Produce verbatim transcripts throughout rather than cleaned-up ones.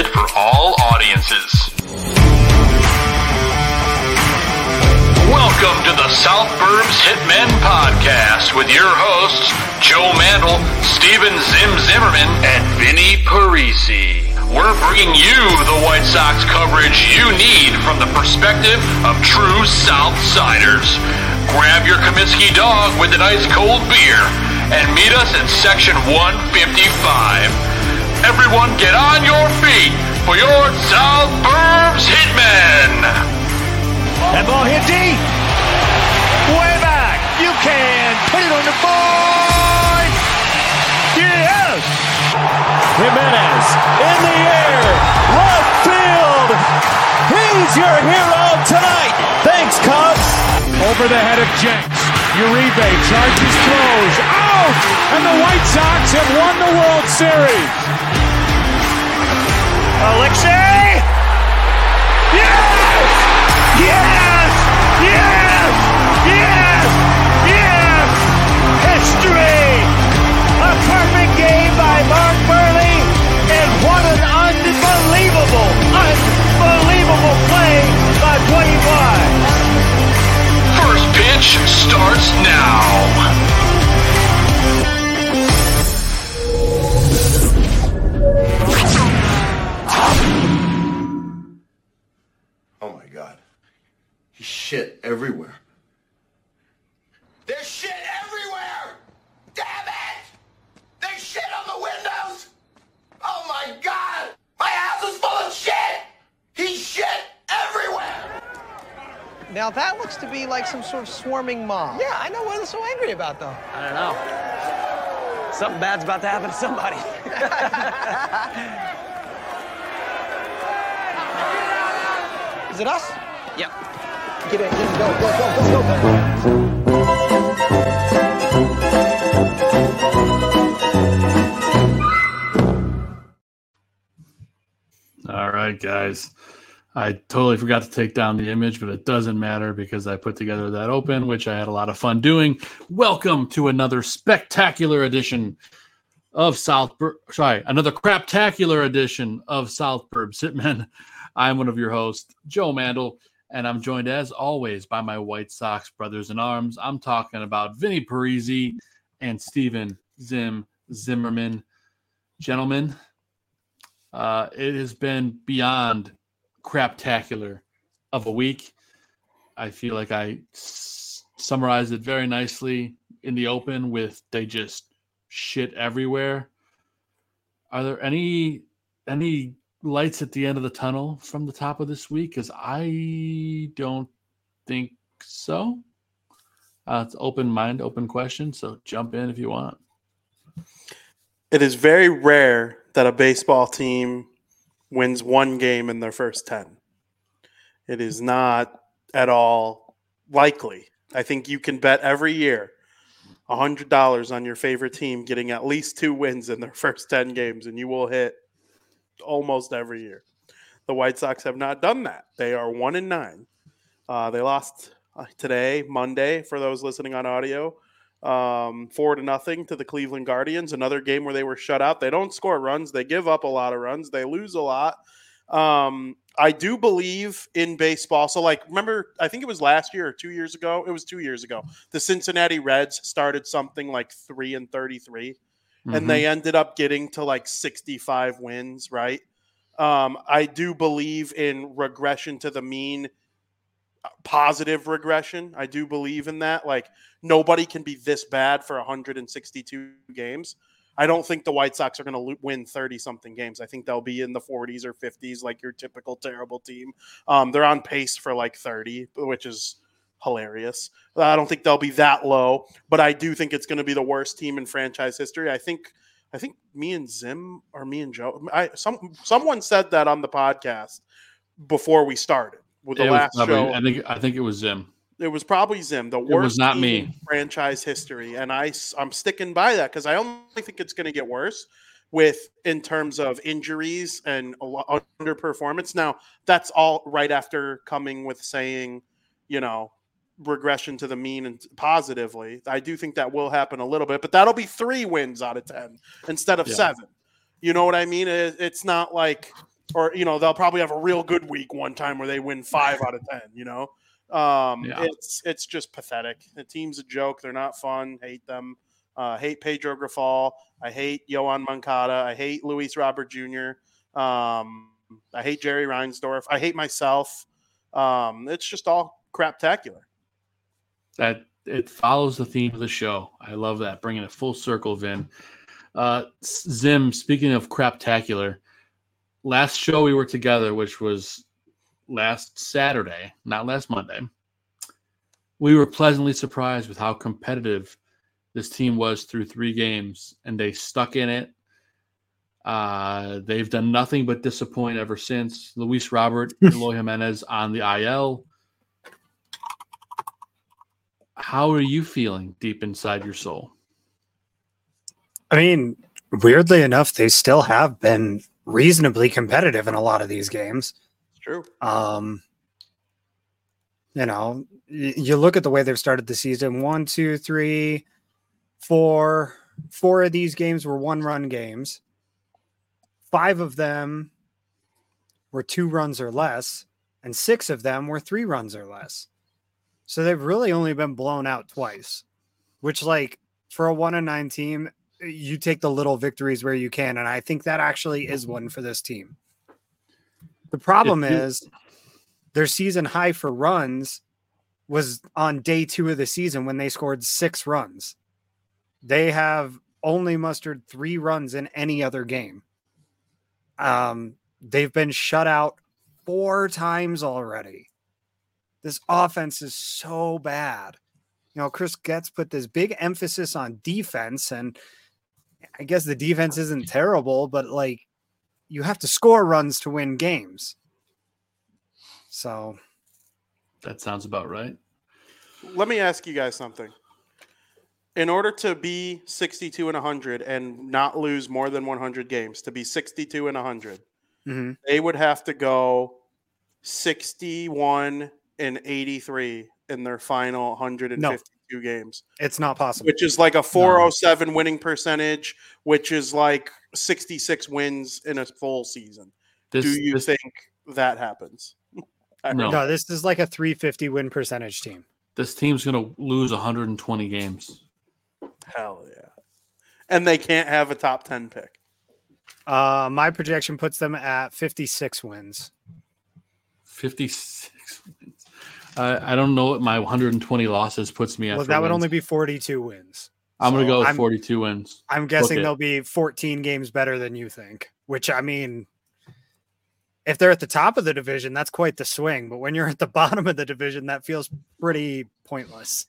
intended for all audiences. Welcome to the South Burbs Hitmen Podcast with your hosts, Joe Mandel, Steven Zim Zimmerman, and Vinny Parisi. We're bringing you the White Sox coverage you need from the perspective of true Southsiders. Grab your Kaminsky dog with an ice-cold beer and meet us in section one fifty-five. Everyone get on your feet for your South Burbs Hitmen. That ball hit deep. Way back. You can put it on the board. Yes. Jimenez in the air. Left field. He's your hero tonight. Thanks, Cubs. Over the head of Jenks. Uribe charges, throws. Out. And the White Sox have won the World Series. Alexei. Yes. Yes! Yes! Yes! Yes! History! A perfect game by Mark Burley, and what an unbelievable, unbelievable play by Dwayne Wise. First pitch starts now. Oh my God. Shit everywhere. There's shit everywhere! Damn it! There's shit on the windows! Oh my God! My house is full of shit! He's shit everywhere! Now that looks to be like some sort of swarming mob. Yeah, I know what they're so angry about, though. I don't know. Something bad's about to happen to somebody. Is it us? Yep. Get in, get in, go, go, go, go, go. All right, guys. I totally forgot to take down the image, but it doesn't matter because I put together that open, which I had a lot of fun doing. Welcome to another spectacular edition of South Bur- sorry, another craptacular edition of South Burbs Hitmen. I'm one of your hosts, Joe Mandel. And I'm joined, as always, by my White Sox brothers in arms. I'm talking about Vinny Parisi and Steven Zim Zimmerman. Gentlemen, uh, it has been beyond craptacular of a week. I feel like I s- summarized it very nicely in the open with they just shit everywhere. Are there any any... lights at the end of the tunnel from the top of this week? Because I don't think so. Uh, it's open mind, open question. So jump in if you want. It is very rare that a baseball team wins one game in their first ten. It is not at all likely. I think you can bet every year one hundred dollars on your favorite team getting at least two wins in their first ten games, and you will hit almost every year. The White Sox have not done that. They are one and nine. Uh, they lost uh, today, Monday, for those listening on audio, um, four to nothing to the Cleveland Guardians. Another game where they were shut out. They don't score runs. They give up a lot of runs. They lose a lot. Um, I do believe in baseball. So, like, remember, I think it was last year or two years ago. It was two years ago. The Cincinnati Reds started something like three and thirty-three. And mm-hmm. they ended up getting to like sixty-five wins, right? Um, I do believe in regression to the mean, positive regression. I do believe in that. Like, nobody can be this bad for one hundred sixty-two games. I don't think the White Sox are going to win thirty-something games. I think they'll be in the forties or fifties, like your typical terrible team. Um, they're on pace for like thirty, which is hilarious. I don't think they'll be that low, but I do think it's going to be the worst team in franchise history. I think I think me and Zim or me and Joe, I, some someone said that on the podcast before we started with the it last probably, show. I think I think it was Zim. It was probably Zim, the worst it was not team me. in franchise history, and I I'm sticking by that because I only think it's going to get worse with in terms of injuries and underperformance. Now that's all right after coming with saying, you know, regression to the mean and positively. I do think that will happen a little bit, but that'll be three wins out of ten instead of yeah. seven. You know what I mean? It, it's not like or, you know, they'll probably have a real good week one time where they win five out of ten, you know? Um, Yeah. It's it's just pathetic. The team's a joke. They're not fun. Hate them. Uh, hate Pedro Grafal. I hate Yohan Moncada. I hate Luis Robert Junior Um, I hate Jerry Reinsdorf. I hate myself. Um, it's just all craptacular. That it follows the theme of the show. I love that, bringing it full circle, Vin. Uh, Zim, speaking of craptacular, last show we were together, which was last Saturday, not last Monday, we were pleasantly surprised with how competitive this team was through three games, and they stuck in it. Uh, they've done nothing but disappoint ever since. Luis Robert, Eloy Jimenez on the I L. How are you feeling deep inside your soul? I mean, weirdly enough, they still have been reasonably competitive in a lot of these games. It's true. Um, you know, y- you look at the way they've started the season. One, two, three, four. Four of these games were one-run games. Five of them were two runs or less, and six of them were three runs or less. So they've really only been blown out twice, which, like, for a one and nine team, you take the little victories where you can, and I think that actually is one for this team. The problem If you- is their season high for runs was on day two of the season when they scored six runs. They have only mustered three runs in any other game. Um, they've been shut out four times already. This offense is so bad. You know, Chris Getz put this big emphasis on defense, and I guess the defense isn't terrible, but like you have to score runs to win games. So That sounds about right. Let me ask you guys something. In order to be sixty-two and one hundred and not lose more than one hundred games, to be sixty-two and one hundred, mhm. they would have to go sixty-one and eighty-three in their final one hundred fifty-two No. games, It's not possible. which is like a four oh seven winning percentage, which is like sixty-six wins in a full season. This, Do you this, think that happens? I No. No, this is like a three fifty win percentage team. this team's going to lose one hundred twenty games? Hell yeah. And they can't have a top ten pick. Uh, my projection puts them at fifty-six wins. fifty-six wins. Uh, I don't know what my one hundred twenty losses puts me at. Well, for that would wins. only be forty-two wins. I'm going to so go with I'm- forty-two wins. I'm guessing Okay. they'll be fourteen games better than you think, which, I mean, if they're at the top of the division, that's quite the swing. But when you're at the bottom of the division, that feels pretty pointless.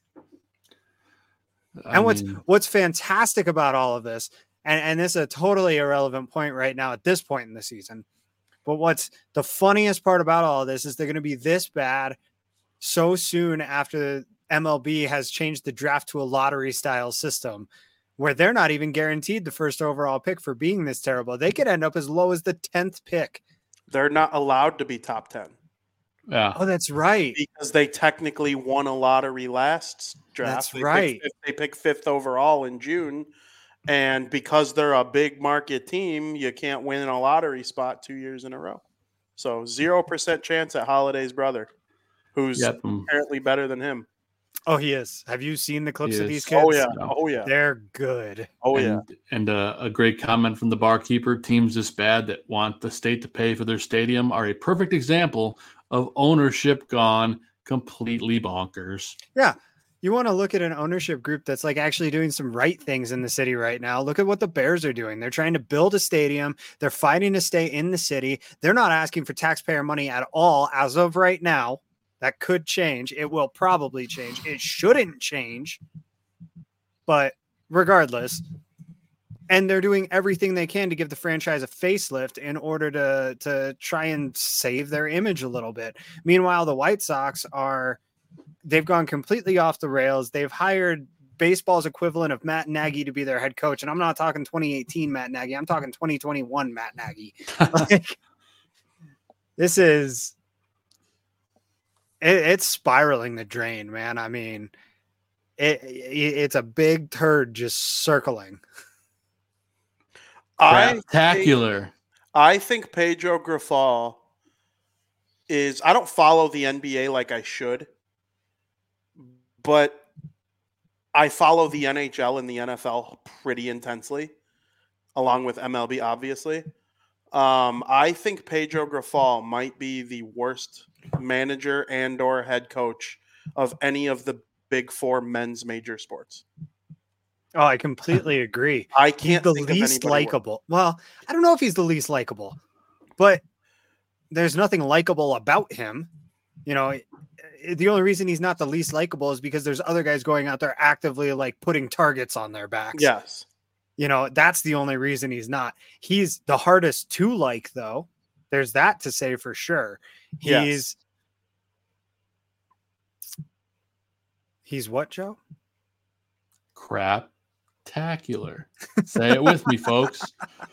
I And what's mean, what's fantastic about all of this, and, and this is a totally irrelevant point right now at this point in the season, but what's the funniest part about all of this is they're going to be this bad so soon after M L B has changed the draft to a lottery style system where they're not even guaranteed the first overall pick for being this terrible. They could end up as low as the tenth pick. They're not allowed to be top ten yeah. Oh, that's right. because they technically won a lottery last draft. That's They picked right. fifth- they picked fifth overall in June. And because they're a big market team, you can't win a lottery spot two years in a row. So zero percent chance at Holiday's brother, who's Yep. um, apparently better than him. Oh, he is. Have you seen the clips He of is. these kids? Oh, yeah. Yeah. Oh, yeah. They're good. Oh, and, yeah. And uh, a great comment from the barkeeper. Teams this bad that want the state to pay for their stadium are a perfect example of ownership gone completely bonkers. Yeah. You want to look at an ownership group that's like actually doing some right things in the city right now. Look at what the Bears are doing. They're trying to build a stadium. They're fighting to stay in the city. They're not asking for taxpayer money at all as of right now. That could change. It will probably change. It shouldn't change. But regardless, and they're doing everything they can to give the franchise a facelift in order to, to try and save their image a little bit. Meanwhile, the White Sox are, they've gone completely off the rails. They've hired baseball's equivalent of Matt Nagy to be their head coach. And I'm not talking twenty eighteen Matt Nagy. I'm talking twenty twenty-one Matt Nagy. Like, this is, it, it's spiraling the drain, man. I mean, it, it it's a big turd just circling. I think, Spectacular. I think Pedro Grifol is, I don't follow the N B A like I should, but I follow the N H L and the N F L pretty intensely, along with M L B, obviously. Um, I think Pedro Grifol might be the worst manager and or head coach of any of the big four men's major sports. Oh, I completely agree. I can't he's the think of least anybody likable. Well, I don't know if he's the least likable, but there's nothing likable about him. You know, the only reason he's not the least likable is because there's other guys going out there actively like putting targets on their backs. Yes. You know, that's the only reason he's not. He's the hardest to like, though. There's that to say for sure. He's Yes. He's what, Joe? Crap-tacular. Say it with me, folks.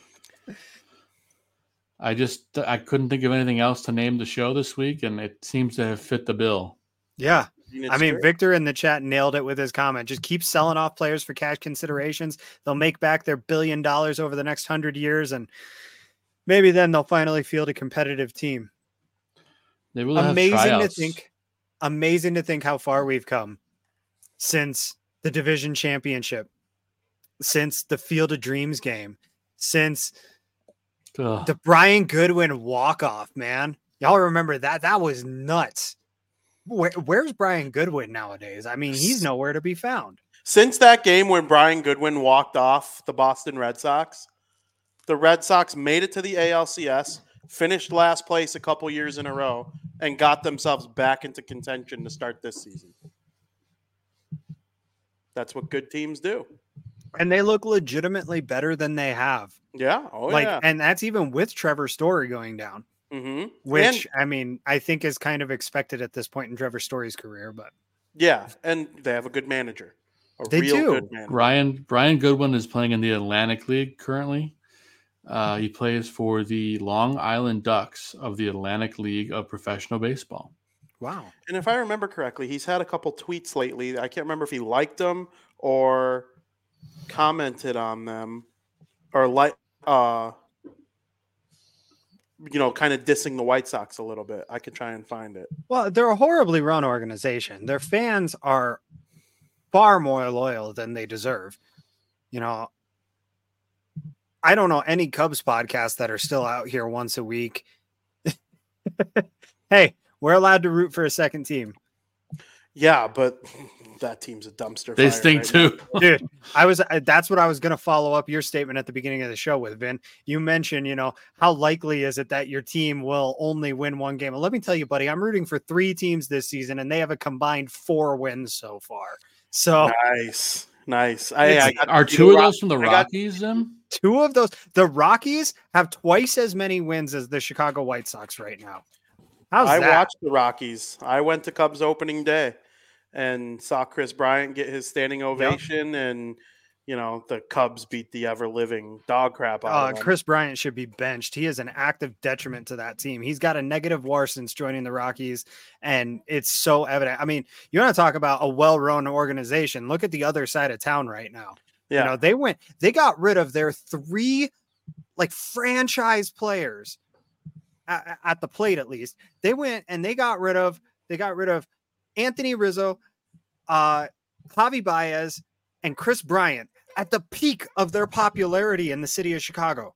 I just I couldn't think of anything else to name the show this week, and it seems to have fit the bill. Yeah. It's I mean, great. Victor in the chat nailed it with his comment. Just keep selling off players for cash considerations. They'll make back their billion dollars over the next hundred years, and maybe then they'll finally field a competitive team. They will Amazing have to tryouts. think. Amazing to think how far we've come since the division championship, since the Field of Dreams game, since Ugh. the Brian Goodwin walk-off, man. Y'all remember that? That was nuts. Where, where's Brian Goodwin nowadays? I mean, he's nowhere to be found. Since that game when Brian Goodwin walked off the Boston Red Sox, the Red Sox made it to the A L C S, finished last place a couple years in a row, and got themselves back into contention to start this season. That's what good teams do. And they look legitimately better than they have. Yeah. Oh, like, yeah. and that's even with Trevor Story going down, Mm-hmm. which And, I mean, I think is kind of expected at this point in Trevor Story's career, but yeah, and they have a good manager. A They real do. good manager. Brian Brian Goodwin is playing in the Atlantic League currently. Uh, he plays for the Long Island Ducks of the Atlantic League of Professional Baseball. wow. And if I remember correctly, he's had a couple tweets lately. I can't remember if he liked them or commented on them or like, uh, you know, kind of dissing the White Sox a little bit. I could try and find it. Well, they're a horribly run organization. Their fans are far more loyal than they deserve. You know, I don't know any Cubs podcasts that are still out here once a week. Hey, we're allowed to root for a second team. Yeah, but that team's a dumpster. They fire stink right too. now. Dude, I was uh, that's what I was going to follow up your statement at the beginning of the show with, Vin. You mentioned, you know, how likely is it that your team will only win one game? Well, let me tell you, buddy, I'm rooting for three teams this season, and they have a combined four wins so far. So Nice, nice. I, I got Are to see two the of Rock- those from the I got- Rockies, Zim? two of those, the Rockies have twice as many wins as the Chicago White Sox right now. How's I that? watched the Rockies. I went to Cubs opening day and saw Chris Bryant get his standing ovation, and you know the Cubs beat the ever living dog crap out Uh, of them. Chris Bryant should be benched. He is an active detriment to that team. He's got a negative W A R since joining the Rockies, and it's so evident. I mean, you want to talk about a well-run organization. Look at the other side of town right now. Yeah, You know, they went, they got rid of their three like franchise players at, at the plate, at least. They went and they got rid of, they got rid of Anthony Rizzo, uh, Javi Baez, and Chris Bryant at the peak of their popularity in the city of Chicago.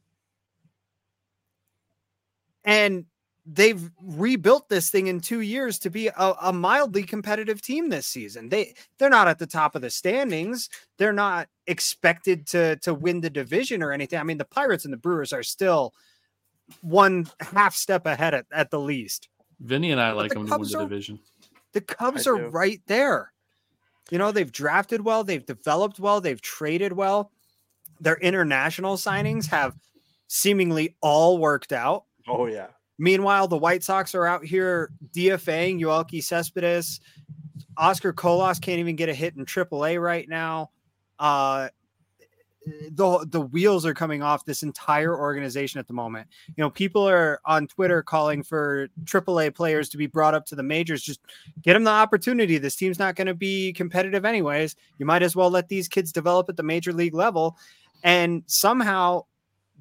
And they've rebuilt this thing in two years to be a, a mildly competitive team this season. They they're not at the top of the standings. They're not expected to to win the division or anything. I mean, the Pirates and the Brewers are still one half step ahead at, at the least. Vinny and I like the them to win Cubs the are- division. The Cubs I are do. right there. You know, they've drafted well, they've developed well, they've traded well. Their international signings have seemingly all worked out. oh yeah. Meanwhile, the White Sox are out here DFAing Yoelqui Cespedes. Oscar Colas can't even get a hit in triple A right now. Uh, the the wheels are coming off this entire organization at the moment. You know, people are on Twitter calling for triple A players to be brought up to the majors. Just get them the opportunity. This team's not going to be competitive anyways. You might as well let these kids develop at the major league level. And somehow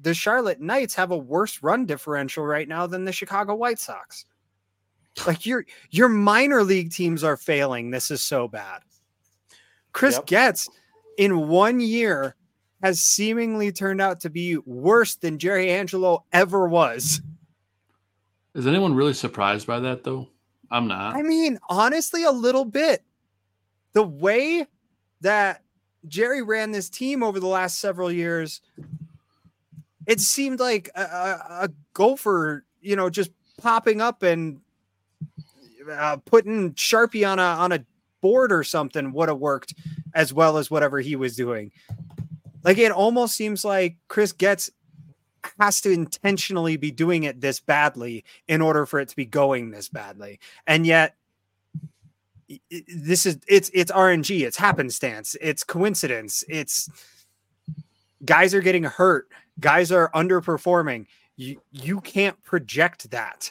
the Charlotte Knights have a worse run differential right now than the Chicago White Sox. Like your your minor league teams are failing. This is so bad. Chris Yep. Getz in one year has seemingly turned out to be worse than Jerry Angelo ever was. Is anyone really surprised by that, though? I'm not. I mean, honestly, a little bit. The way that Jerry ran this team over the last several years, it seemed like a, a, a gopher, you know, just popping up and uh, putting Sharpie on a on a board or something would have worked as well as whatever he was doing. Like, it almost seems like Chris Getz has to intentionally be doing it this badly in order for it to be going this badly. And yet this is, it's, it's R N G, it's happenstance, it's coincidence. It's guys are getting hurt. Guys are underperforming. You, you can't project that.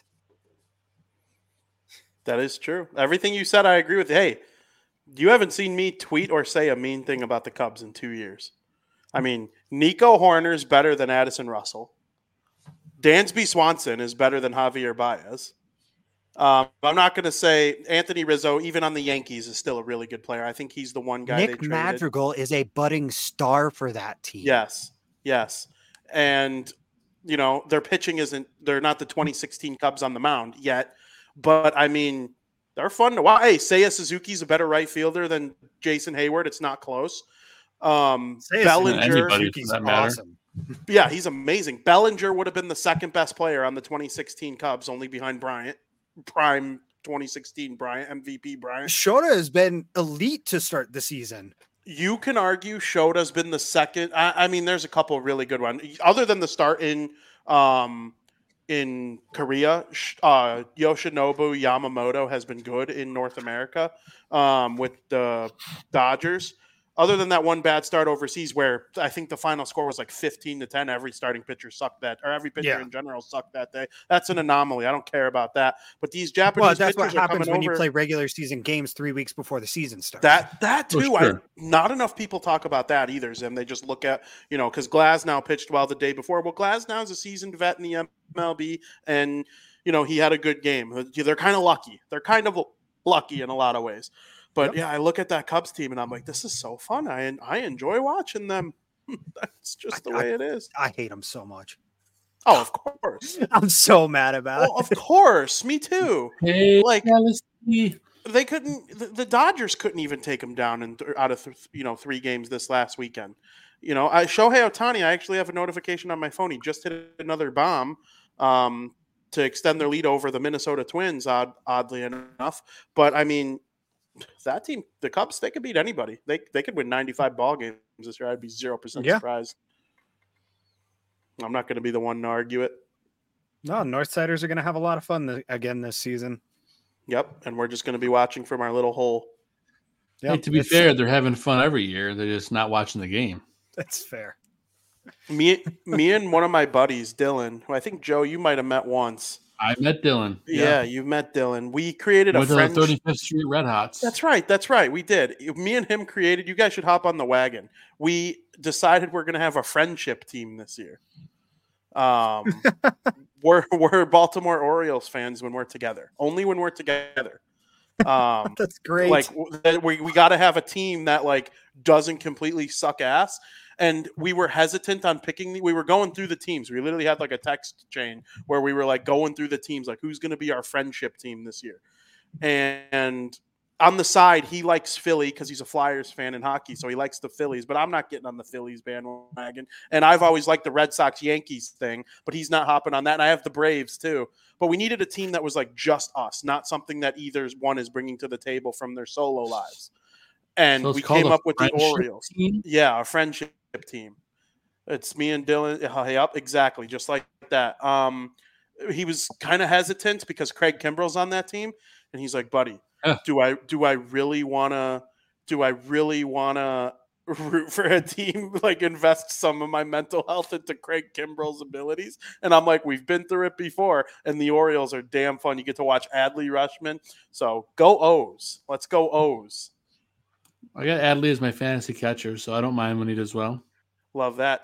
That is true. Everything you said, I agree with. Hey, you haven't seen me tweet or say a mean thing about the Cubs in two years. I mean, Nico Horner's better than Addison Russell. Dansby Swanson is better than Javier Baez. Um, I'm not going to say Anthony Rizzo, even on the Yankees, is still a really good player. I think he's the one guy. Nick they traded. Madrigal is a budding star for that team. Yes, yes. And, you know, their pitching isn't – they're not the twenty sixteen Cubs on the mound yet. But, I mean, they're fun to watch. Hey, Seiya Suzuki's a better right fielder than Jason Hayward. It's not close. Um, Bellinger, Suzuki's awesome. Yeah, he's amazing. Bellinger would have been the second best player on the twenty sixteen Cubs, only behind Bryant. Prime twenty sixteen Bryant, M V P Bryant. Shota has been elite to start the season. You can argue Shota's been the second. I, I mean, there's a couple of really good ones. Other than the start in um, in Korea, uh, Yoshinobu Yamamoto has been good in North America um, with the Dodgers. Other than that one bad start overseas where I think the final score was like fifteen to ten, every starting pitcher sucked that, or every pitcher yeah. in general sucked that day. That's an anomaly. I don't care about that. But these Japanese well, that's pitchers what happens when over. you play regular season games three weeks before the season starts. That that too. Oh, sure. I, not enough people talk about that either, Zim. They just look at, you know, because Glasnow pitched well the day before. Well, Glasnow is a seasoned vet in the M L B, and, you know, he had a good game. They're kind of lucky. They're kind of lucky in a lot of ways. But, yep. yeah, I look at that Cubs team, and I'm like, this is so fun. I I enjoy watching them. That's just the I, way I, it is. I hate them so much. Oh, of course. I'm so mad about well, it. Of course. Me too. Hey, like, Alice. They couldn't the, – the Dodgers couldn't even take them down in th- out of, th- you know, three games this last weekend. You know, I, Shohei Ohtani, I actually have a notification on my phone. He just hit another bomb um, to extend their lead over the Minnesota Twins, odd, oddly enough. But, I mean – that team, the Cubs, they could beat anybody. They they could win ninety-five ball games this year. I'd be zero percent yeah. surprised. I'm not going to be the one to argue it. No, Northsiders are going to have a lot of fun th- again this season. Yep, and we're just going to be watching from our little hole. Yep. Hey, to be it's, fair, they're having fun every year. They're just not watching the game. That's fair. Me, me and one of my buddies, Dylan, who I think, Joe, you might have met once. I met Dylan. Yeah, yeah you met Dylan. We created Went a friendship. thirty-fifth Street Red Hots. That's right. That's right. We did. Me and him created. You guys should hop on the wagon. We decided we're going to have a friendship team this year. Um, we're we're Baltimore Orioles fans when we're together. Only when we're together. Um, That's great. Like we we got to have a team that like doesn't completely suck ass. And we were hesitant on picking. The, we were going through the teams. We literally had like a text chain where we were like going through the teams, like who's going to be our friendship team this year. And on the side, he likes Philly because he's a Flyers fan in hockey, so he likes the Phillies. But I'm not getting on the Phillies bandwagon. And I've always liked the Red Sox Yankees thing, but he's not hopping on that. And I have the Braves too. But we needed a team that was like just us, not something that either one is bringing to the table from their solo lives. And so we came up with the Orioles. Team? Yeah, a friendship team. It's me and Dylan. Yep, exactly, just like that. Um, he was kind of hesitant because Craig Kimbrell's on that team, and he's like, "Buddy, yeah. do I do I really wanna do I really wanna root for a team like invest some of my mental health into Craig Kimbrell's abilities?" And I'm like, "We've been through it before, and the Orioles are damn fun. You get to watch Adley Rutschman, so go O's. Let's go O's." I got Adley as my fantasy catcher, so I don't mind when he does well. Love that. So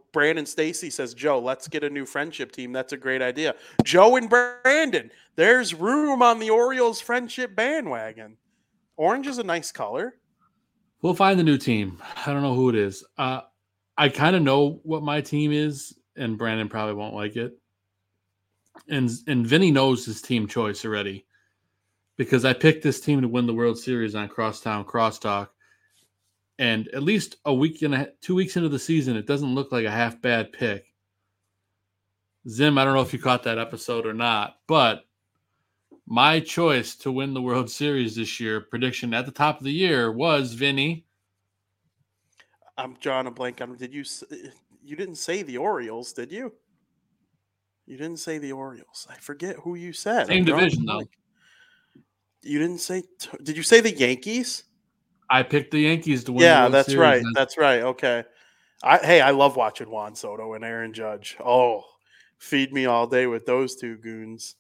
Brandon Stacy says, Joe, let's get a new friendship team. That's a great idea. Joe and Brandon, there's room on the Orioles friendship bandwagon. Orange is a nice color. We'll find the new team. I don't know who it is. Uh, I kind of know what my team is, and Brandon probably won't like it. And and Vinny knows his team choice already because I picked this team to win the World Series on Crosstown Crosstalk. And at least a week and a, two weeks into the season, it doesn't look like a half bad pick. Zim, I don't know if you caught that episode or not, but my choice to win the World Series this year, prediction at the top of the year, was Vinny. I'm drawing a blank on. Did you? You didn't say the Orioles, did you? You didn't say the Orioles. I forget who you said. Same division though. You didn't say. Did you say the Yankees? I picked the Yankees to win. Yeah, the World that's Series. right. That's right. Okay. I, hey, I love watching Juan Soto and Aaron Judge. Oh, feed me all day with those two goons.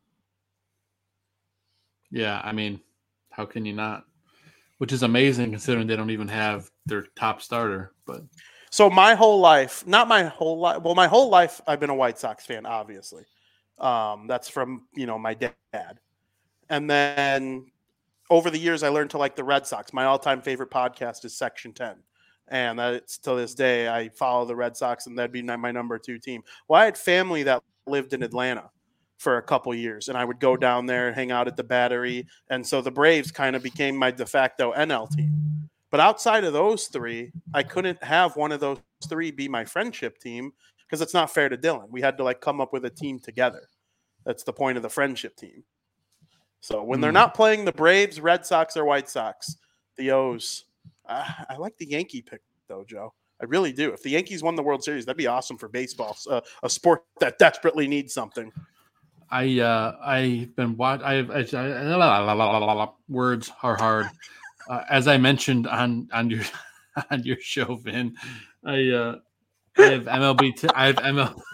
Yeah, I mean, how can you not? Which is amazing considering they don't even have their top starter. But so my whole life, not my whole life, well, my whole life, I've been a White Sox fan, obviously. Um, that's from, you know, my dad. And then over the years, I learned to like the Red Sox. My all-time favorite podcast is Section ten. And that's to this day, I follow the Red Sox, and that'd be my number two team. Well, I had family that lived in Atlanta for a couple years, and I would go down there and hang out at the Battery. And so the Braves kind of became my de facto N L team. But outside of those three, I couldn't have one of those three be my friendship team because it's not fair to Dylan. We had to like come up with a team together. That's the point of the friendship team. So when they're not playing the Braves, Red Sox, or White Sox, the O's, uh, I like the Yankee pick, though, Joe. I really do. If the Yankees won the World Series, that'd be awesome for baseball, uh, a sport that desperately needs something. I uh, I've been watching. I, I, I words are hard. Uh, as I mentioned on on your on your show, Vin, I uh, I have M L B. T- I have M L.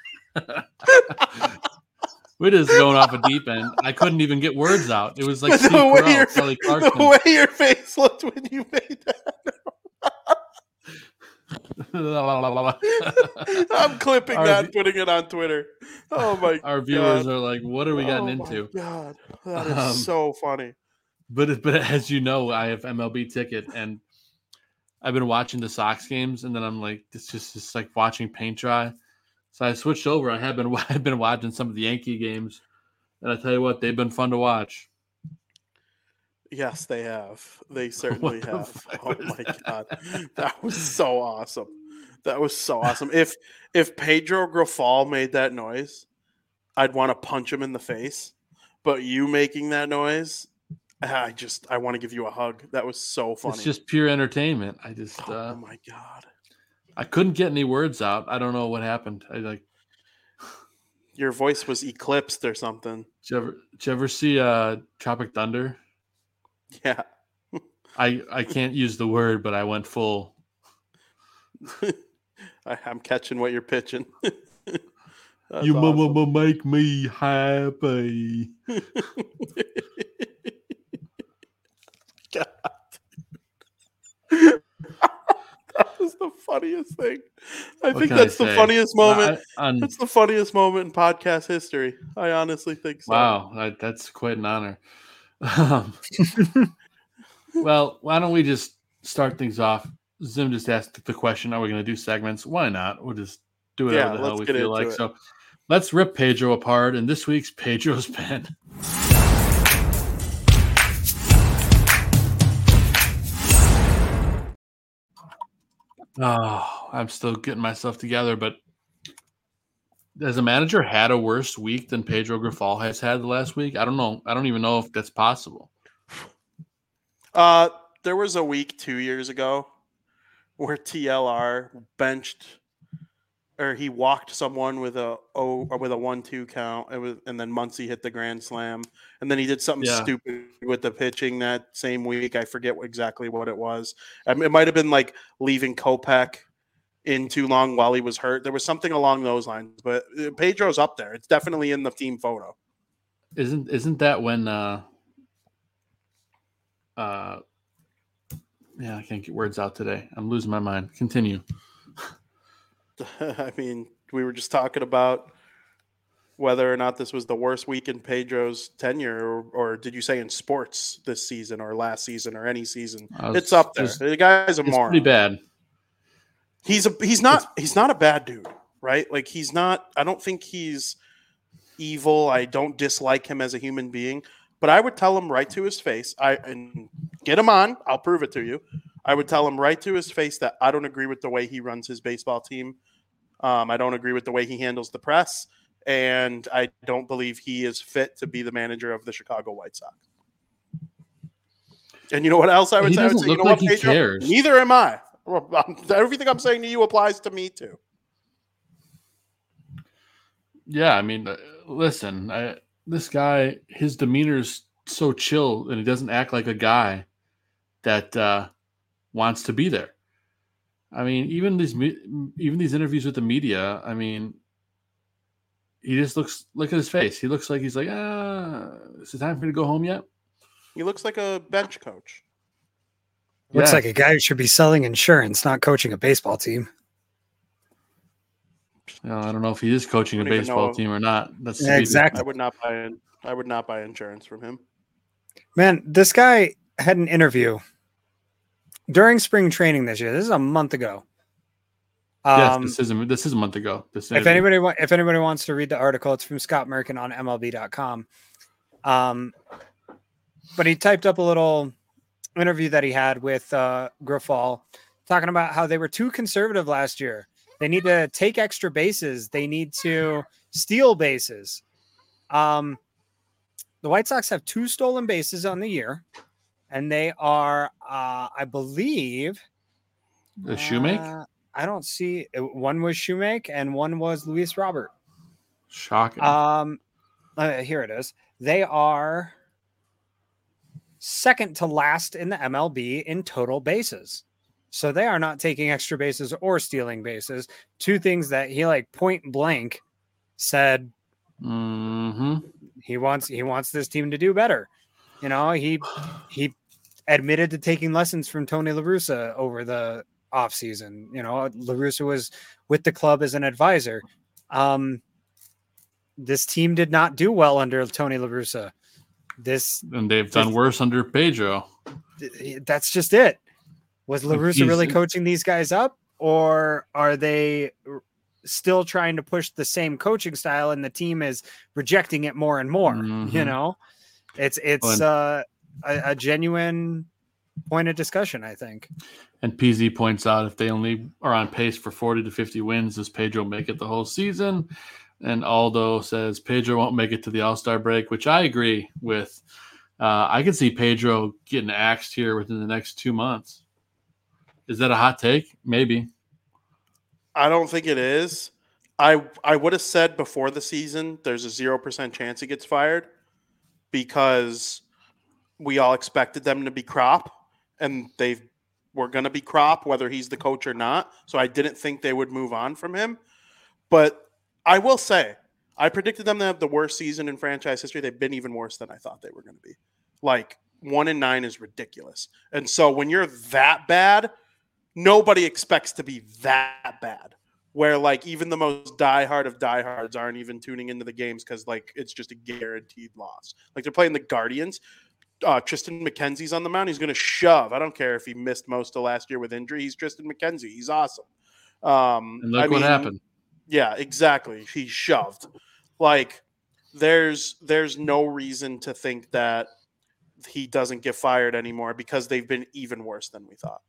We're just going off a deep end. I couldn't even get words out. It was like Steve the, way Carell, your, Kelly Clarkson. the way your face looked when you made that. I'm clipping Our, that and putting it on Twitter. Oh my! Our viewers God. are like, "What are we getting oh into?" My God, that is Um, so funny. But but as you know, I have M L B ticket, and I've been watching the Sox games, and then I'm like, it's just it's like watching paint dry. So I switched over. I have been I've been watching some of the Yankee games, and I tell you what, they've been fun to watch. Yes, they have. They certainly the have. Oh my God, that was so awesome. That was so awesome. If if Pedro Grifol made that noise, I'd want to punch him in the face. But you making that noise, I just I want to give you a hug. That was so funny. It's just pure entertainment. I just uh, oh my God. I couldn't get any words out. I don't know what happened. I like your voice was eclipsed or something. Did you ever, did you ever see uh, Tropic Thunder? Yeah. I I can't use the word, but I went full. I, I'm catching what you're pitching. You awesome. mama make me happy. God. That was the funniest thing. I What think can that's I the say? funniest moment. I, on, that's the funniest moment in podcast history. I honestly think so. Wow, I, that's quite an honor. Um, well, why don't we just start things off? Zim just asked the question, are we going to do segments? Why not? We'll just do whatever Yeah, the hell let's we get feel into like. it. So let's rip Pedro apart in this week's Pedro's Pen. Oh, I'm still getting myself together, but has a manager had a worse week than Pedro Grifol has had the last week? I don't know. I don't even know if that's possible. Uh, there was a week two years ago where T L R benched, or he walked someone with a oh or with a one two count. It was, and then Muncy hit the grand slam, and then he did something Yeah. stupid with the pitching that same week. I forget what, exactly what it was. I mean, it might have been like leaving Kopech in too long while he was hurt. There was something along those lines. But Pedro's up there. It's definitely in the team photo. Isn't isn't that when uh uh yeah, I can't get words out today. I'm losing my mind. Continue. I mean, we were just talking about whether or not this was the worst week in Pedro's tenure, or, or did you say in sports this season or last season or any season? Uh, it's up there. it's- The guy's a It's moron. pretty bad. He's a he's not he's not a bad dude, right? Like he's not. I don't think he's evil. I don't dislike him as a human being, but I would tell him right to his face. I and get him on. I'll prove it to you. I would tell him right to his face that I don't agree with the way he runs his baseball team. Um, I don't agree with the way he handles the press. And I don't believe he is fit to be the manager of the Chicago White Sox. And you know what else I would He say? I would doesn't say, you look know like what, he Pedro? cares. Neither am I. Well, um, Everything I'm saying to you applies to me too. Yeah, I mean, uh, listen, I, this guy, his demeanor's so chill, and he doesn't act like a guy that uh, wants to be there. I mean, even these me- even these interviews with the media, I mean, he just looks, look at his face. He looks like he's like, ah, is it time for me to go home yet? He looks like a bench coach. Looks Yeah. like a guy who should be selling insurance, not coaching a baseball team. You know, I don't know if he is coaching a I don't even baseball know. team or not. That's Yeah, exactly. I would not buy in, I would not buy insurance from him. Man, this guy had an interview during spring training this year. This is a month ago. Yes, Um, this is a, this is a month ago. This if interview. anybody wa- if anybody wants to read the article, it's from Scott Merkin on M L B dot com. Um, but he typed up a little interview that he had with uh, Grifol, talking about how they were too conservative last year. They need to take extra bases. They need to steal bases. Um, the White Sox have two stolen bases on the year, and they are, uh, I believe, the Shoemake? uh, I don't see one was Shoemake and one was Luis Robert. Shocking. Um, uh, here it is. They are second to last in the M L B in total bases. So they are not taking extra bases or stealing bases. Two things that he like point blank said mm-hmm. he wants he wants this team to do better. You know, he he admitted to taking lessons from Tony La Russa over the offseason. You know, La Russa was with the club as an advisor. Um, this team did not do well under Tony La Russa. This And they've done this- worse under Pedro. that's just it. Was La Russa He's- really coaching these guys up, or are they still trying to push the same coaching style and the team is rejecting it more and more? Mhm. You know, it's it's uh, a, a genuine point of discussion, I think. And P Z points out if they only are on pace for forty to fifty wins, does Pedro make it the whole season? And Aldo says Pedro won't make it to the All-Star break, which I agree with. Uh, I can see Pedro getting axed here within the next two months. Is that a hot take? Maybe. I don't think it is. I I would have said before the season there's a zero percent chance he gets fired because we all expected them to be crop, and they were going to be crop whether he's the coach or not. So I didn't think they would move on from him. But I will say, I predicted them to have the worst season in franchise history. They've been even worse than I thought they were going to be. Like, one and nine is ridiculous. And so when you're that bad, nobody expects to be that bad. Where, like, even the most diehard of diehards aren't even tuning into the games because, like, it's just a guaranteed loss. Like, they're playing the Guardians. Uh, Tristan McKenzie's on the mound. He's going to shove. I don't care if he missed most of last year with injury. He's Tristan McKenzie. He's awesome. Um, And look I what mean, happened. Yeah, exactly. He shoved. Like, there's there's no reason to think that he doesn't get fired anymore because they've been even worse than we thought.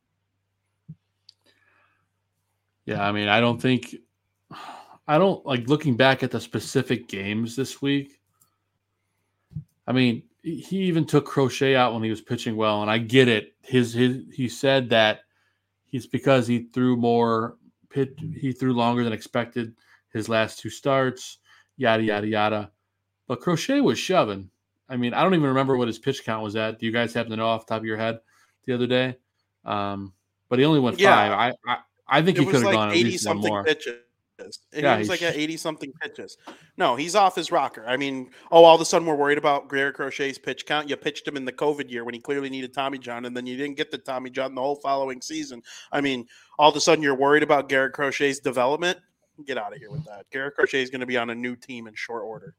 Yeah, I mean, I don't think I don't like looking back at the specific games this week. I mean, he even took Crochet out when he was pitching well, and I get it. His his he said that he's because he threw more pitch, he threw longer than expected his last two starts, yada yada yada. But Crochet was shoving. I mean, I don't even remember what his pitch count was at. Do you guys happen to know off the top of your head the other day? Um, but he only went Yeah. five. I, I I think It he was could have like gone at eighty least one something more. pitches. He Yeah, was he's- like at eighty-something pitches. No, he's off his rocker. I mean, oh, all of a sudden we're worried about Garrett Crochet's pitch count. You pitched him in the COVID year when he clearly needed Tommy John, and then you didn't get the Tommy John the whole following season. I mean, all of a sudden you're worried about Garrett Crochet's development. Get out of here with that. Garrett Crochet is going to be on a new team in short order.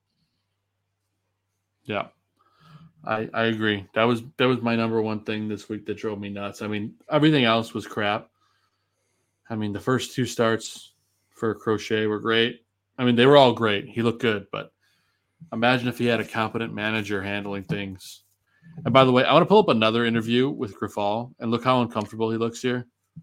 Yeah. I, I agree. That was that was my number one thing this week that drove me nuts. I mean, everything else was crap. I mean, the first two starts for Crochet were great. I mean, they were all great. He looked good, but imagine if he had a competent manager handling things. And by the way, I want to pull up another interview with Grifol and look how uncomfortable he looks here.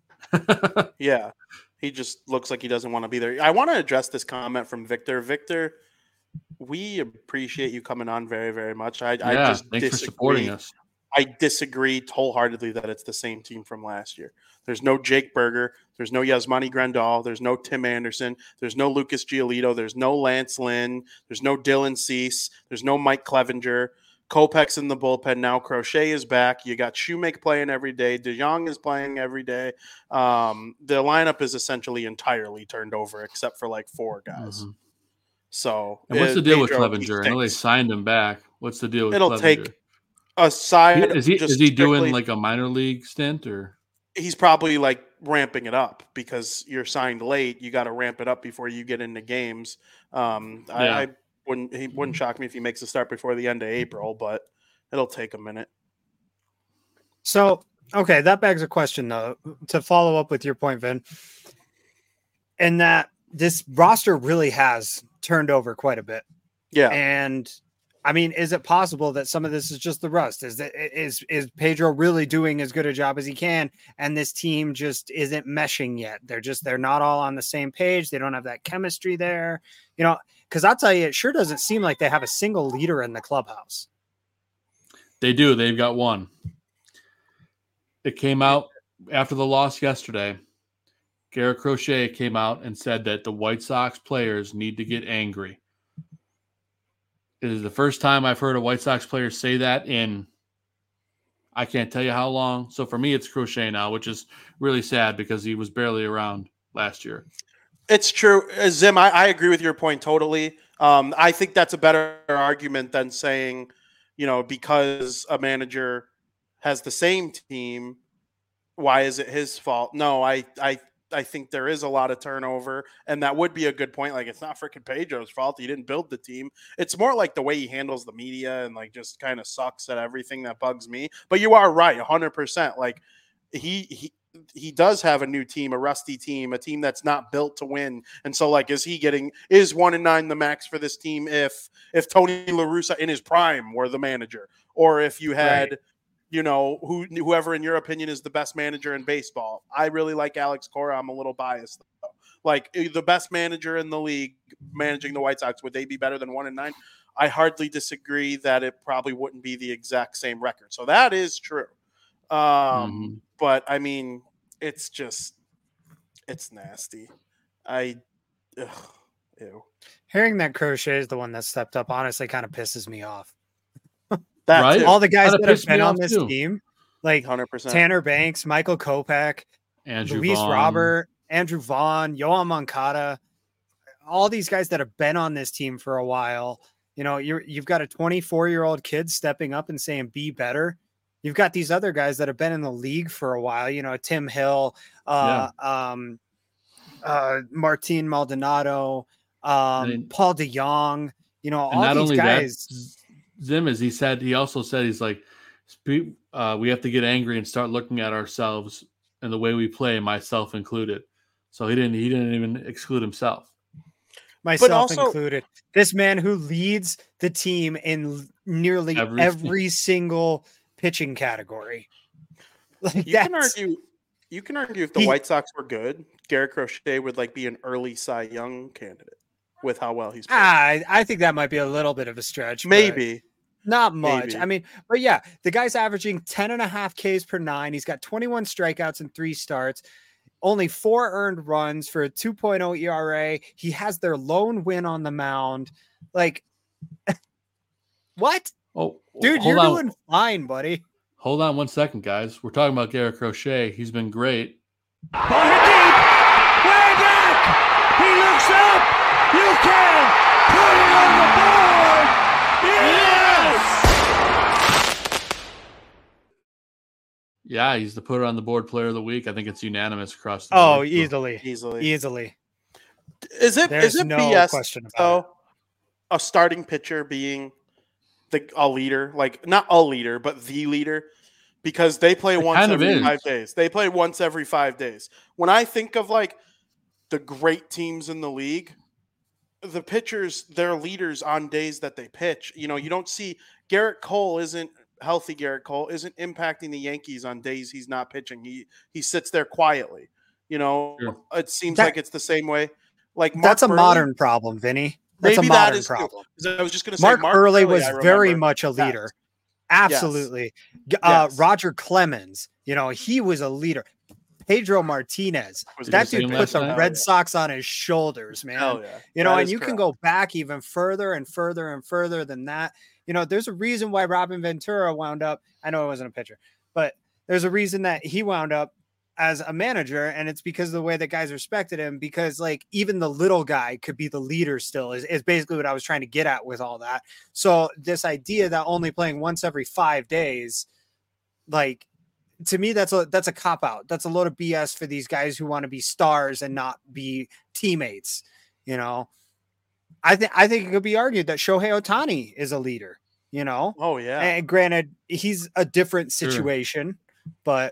Yeah, he just looks like he doesn't want to be there. I want to address this comment from Victor. Victor, we appreciate you coming on very, very much. I, Yeah, I just thanks disagree. for supporting us. I disagree wholeheartedly that it's the same team from last year. There's no Jake Berger. There's no Yasmani Grandal. There's no Tim Anderson. There's no Lucas Giolito. There's no Lance Lynn. There's no Dylan Cease. There's no Mike Clevenger. Kopech's in the bullpen now. Crochet is back. You got Shoemake playing every day. DeJong is playing every day. Um, the lineup is essentially entirely turned over except for like four guys. Mm-hmm. So, and what's uh, the deal Pedro, with Clevenger? I know they signed him back. What's the deal with It'll Clevenger? take a side. Is he just is he doing strictly- like a minor league stint or? He's probably like ramping it up because you're signed late. You got to ramp it up before you get into games. Um, Yeah. I, I wouldn't. He wouldn't shock me if he makes a start before the end of April, but it'll take a minute. So, okay, that begs a question though. To follow up with your point, Vin, and that this roster really has turned over quite a bit. Yeah, and I mean, is it possible that some of this is just the rust? Is that is is Pedro really doing as good a job as he can, and this team just isn't meshing yet? They're just they're not all on the same page. They don't have that chemistry there, you know. Because I'll tell you, it sure doesn't seem like they have a single leader in the clubhouse. They do. They've got one. It came out after the loss yesterday. Garrett Crochet came out and said that the White Sox players need to get angry. It is the first time I've heard a White Sox player say that in I can't tell you how long. So for me, it's Crochet now, which is really sad because he was barely around last year. it's true, Uh, Zim. I, I agree with your point totally. Um, I think that's a better argument than saying, you know, because a manager has the same team, why is it his fault? No, I, I, I think there is a lot of turnover, and that would be a good point. Like, it's not freaking Pedro's fault. He didn't build the team. It's more like the way he handles the media and like just kind of sucks at everything that bugs me. But you are right, one hundred percent. Like he he he does have a new team, a rusty team, a team that's not built to win. And so, like, is he getting is one and nine the max for this team if if Tony La Russa in his prime were the manager, or if you had. Right. You know, who whoever in your opinion is the best manager in baseball. I really like Alex Cora. I'm a little biased though. Like the best manager in the league managing the White Sox, would they be better than one and nine? I hardly disagree that it probably wouldn't be the exact same record. So that is true. Um, mm-hmm. But I mean, it's just it's nasty. I ugh, ew. Hearing that Crochet is the one that stepped up honestly kind of pisses me off. That right? All the guys that have been on this too. team, like one hundred percent. Tanner Banks, Michael Kopech, Andrew Luis Vaughn. Robert, Andrew Vaughn, Yohan Moncada, all these guys that have been on this team for a while. You know, you're, you've got a twenty-four-year-old kid stepping up and saying, be better. You've got these other guys that have been in the league for a while, you know, Tim Hill, uh, yeah. um, uh, Martin Maldonado, um, I mean, Paul DeJong, you know, all not these only guys. That, Zim, as he said, he also said, he's like, uh, we have to get angry and start looking at ourselves and the way we play, myself included. So he didn't, he didn't even exclude himself. Myself also, included. This man who leads the team in nearly every, every single pitching category. Like you can argue, you can argue if the he, White Sox were good, Garrett Crochet would like be an early Cy Young candidate. With how well he's playing. Ah, I think that might be a little bit of a stretch. Maybe. Not much. Maybe. I mean, but yeah, the guy's averaging ten and a half Ks per nine. He's got twenty-one strikeouts and three starts, only four earned runs for a two point oh E R A. He has their lone win on the mound. Like, what? Oh, dude, you're on. doing fine, buddy. Hold on one second, guys. We're talking about Garrett Crochet. He's been great. Ball hit deep. Way back. He looks looks up. You can put it on the board. Yes! Yeah, he's the put it on the board player of the week. I think it's unanimous across the Oh, board. easily, Easily. easily. Is it There's is it no B S question about though? A starting pitcher being the a leader, like not a leader, but the leader, because they play It once kind of every is. five days. They play once every five days. When I think of like the great teams in the league, the pitchers, they're leaders on days that they pitch. You know, you don't see Garrett Cole isn't healthy. Garrett Cole isn't impacting the Yankees on days he's not pitching. He he sits there quietly. You know, Sure. it seems That- like it's the same way. Like Mark That's a Buehrle- modern problem, Vinny. That's Maybe a that modern is too. problem. 'Cause I was just going to say Mark, Mark Buehrle Buehrle, was I very remember much a that. leader. Absolutely. G- Uh, Yes. Roger Clemens, you know, he was a leader. Pedro Martinez, Was that the same dude put last the night? Red Yeah. Sox on his shoulders, man. Hell yeah. You know, That and is you can correct. go back even further and further and further than that. You know, there's a reason why Robin Ventura wound up. I know it wasn't a pitcher, but there's a reason that he wound up as a manager, and it's because of the way that guys respected him. Because like even the little guy could be the leader still is, is basically what I was trying to get at with all that. So this idea that only playing once every five days, like to me, that's a that's a cop out. That's a load of B S for these guys who want to be stars and not be teammates. You know, I think I think it could be argued that Shohei Ohtani is a leader. You know, Oh yeah. and granted, he's a different Sure. situation, but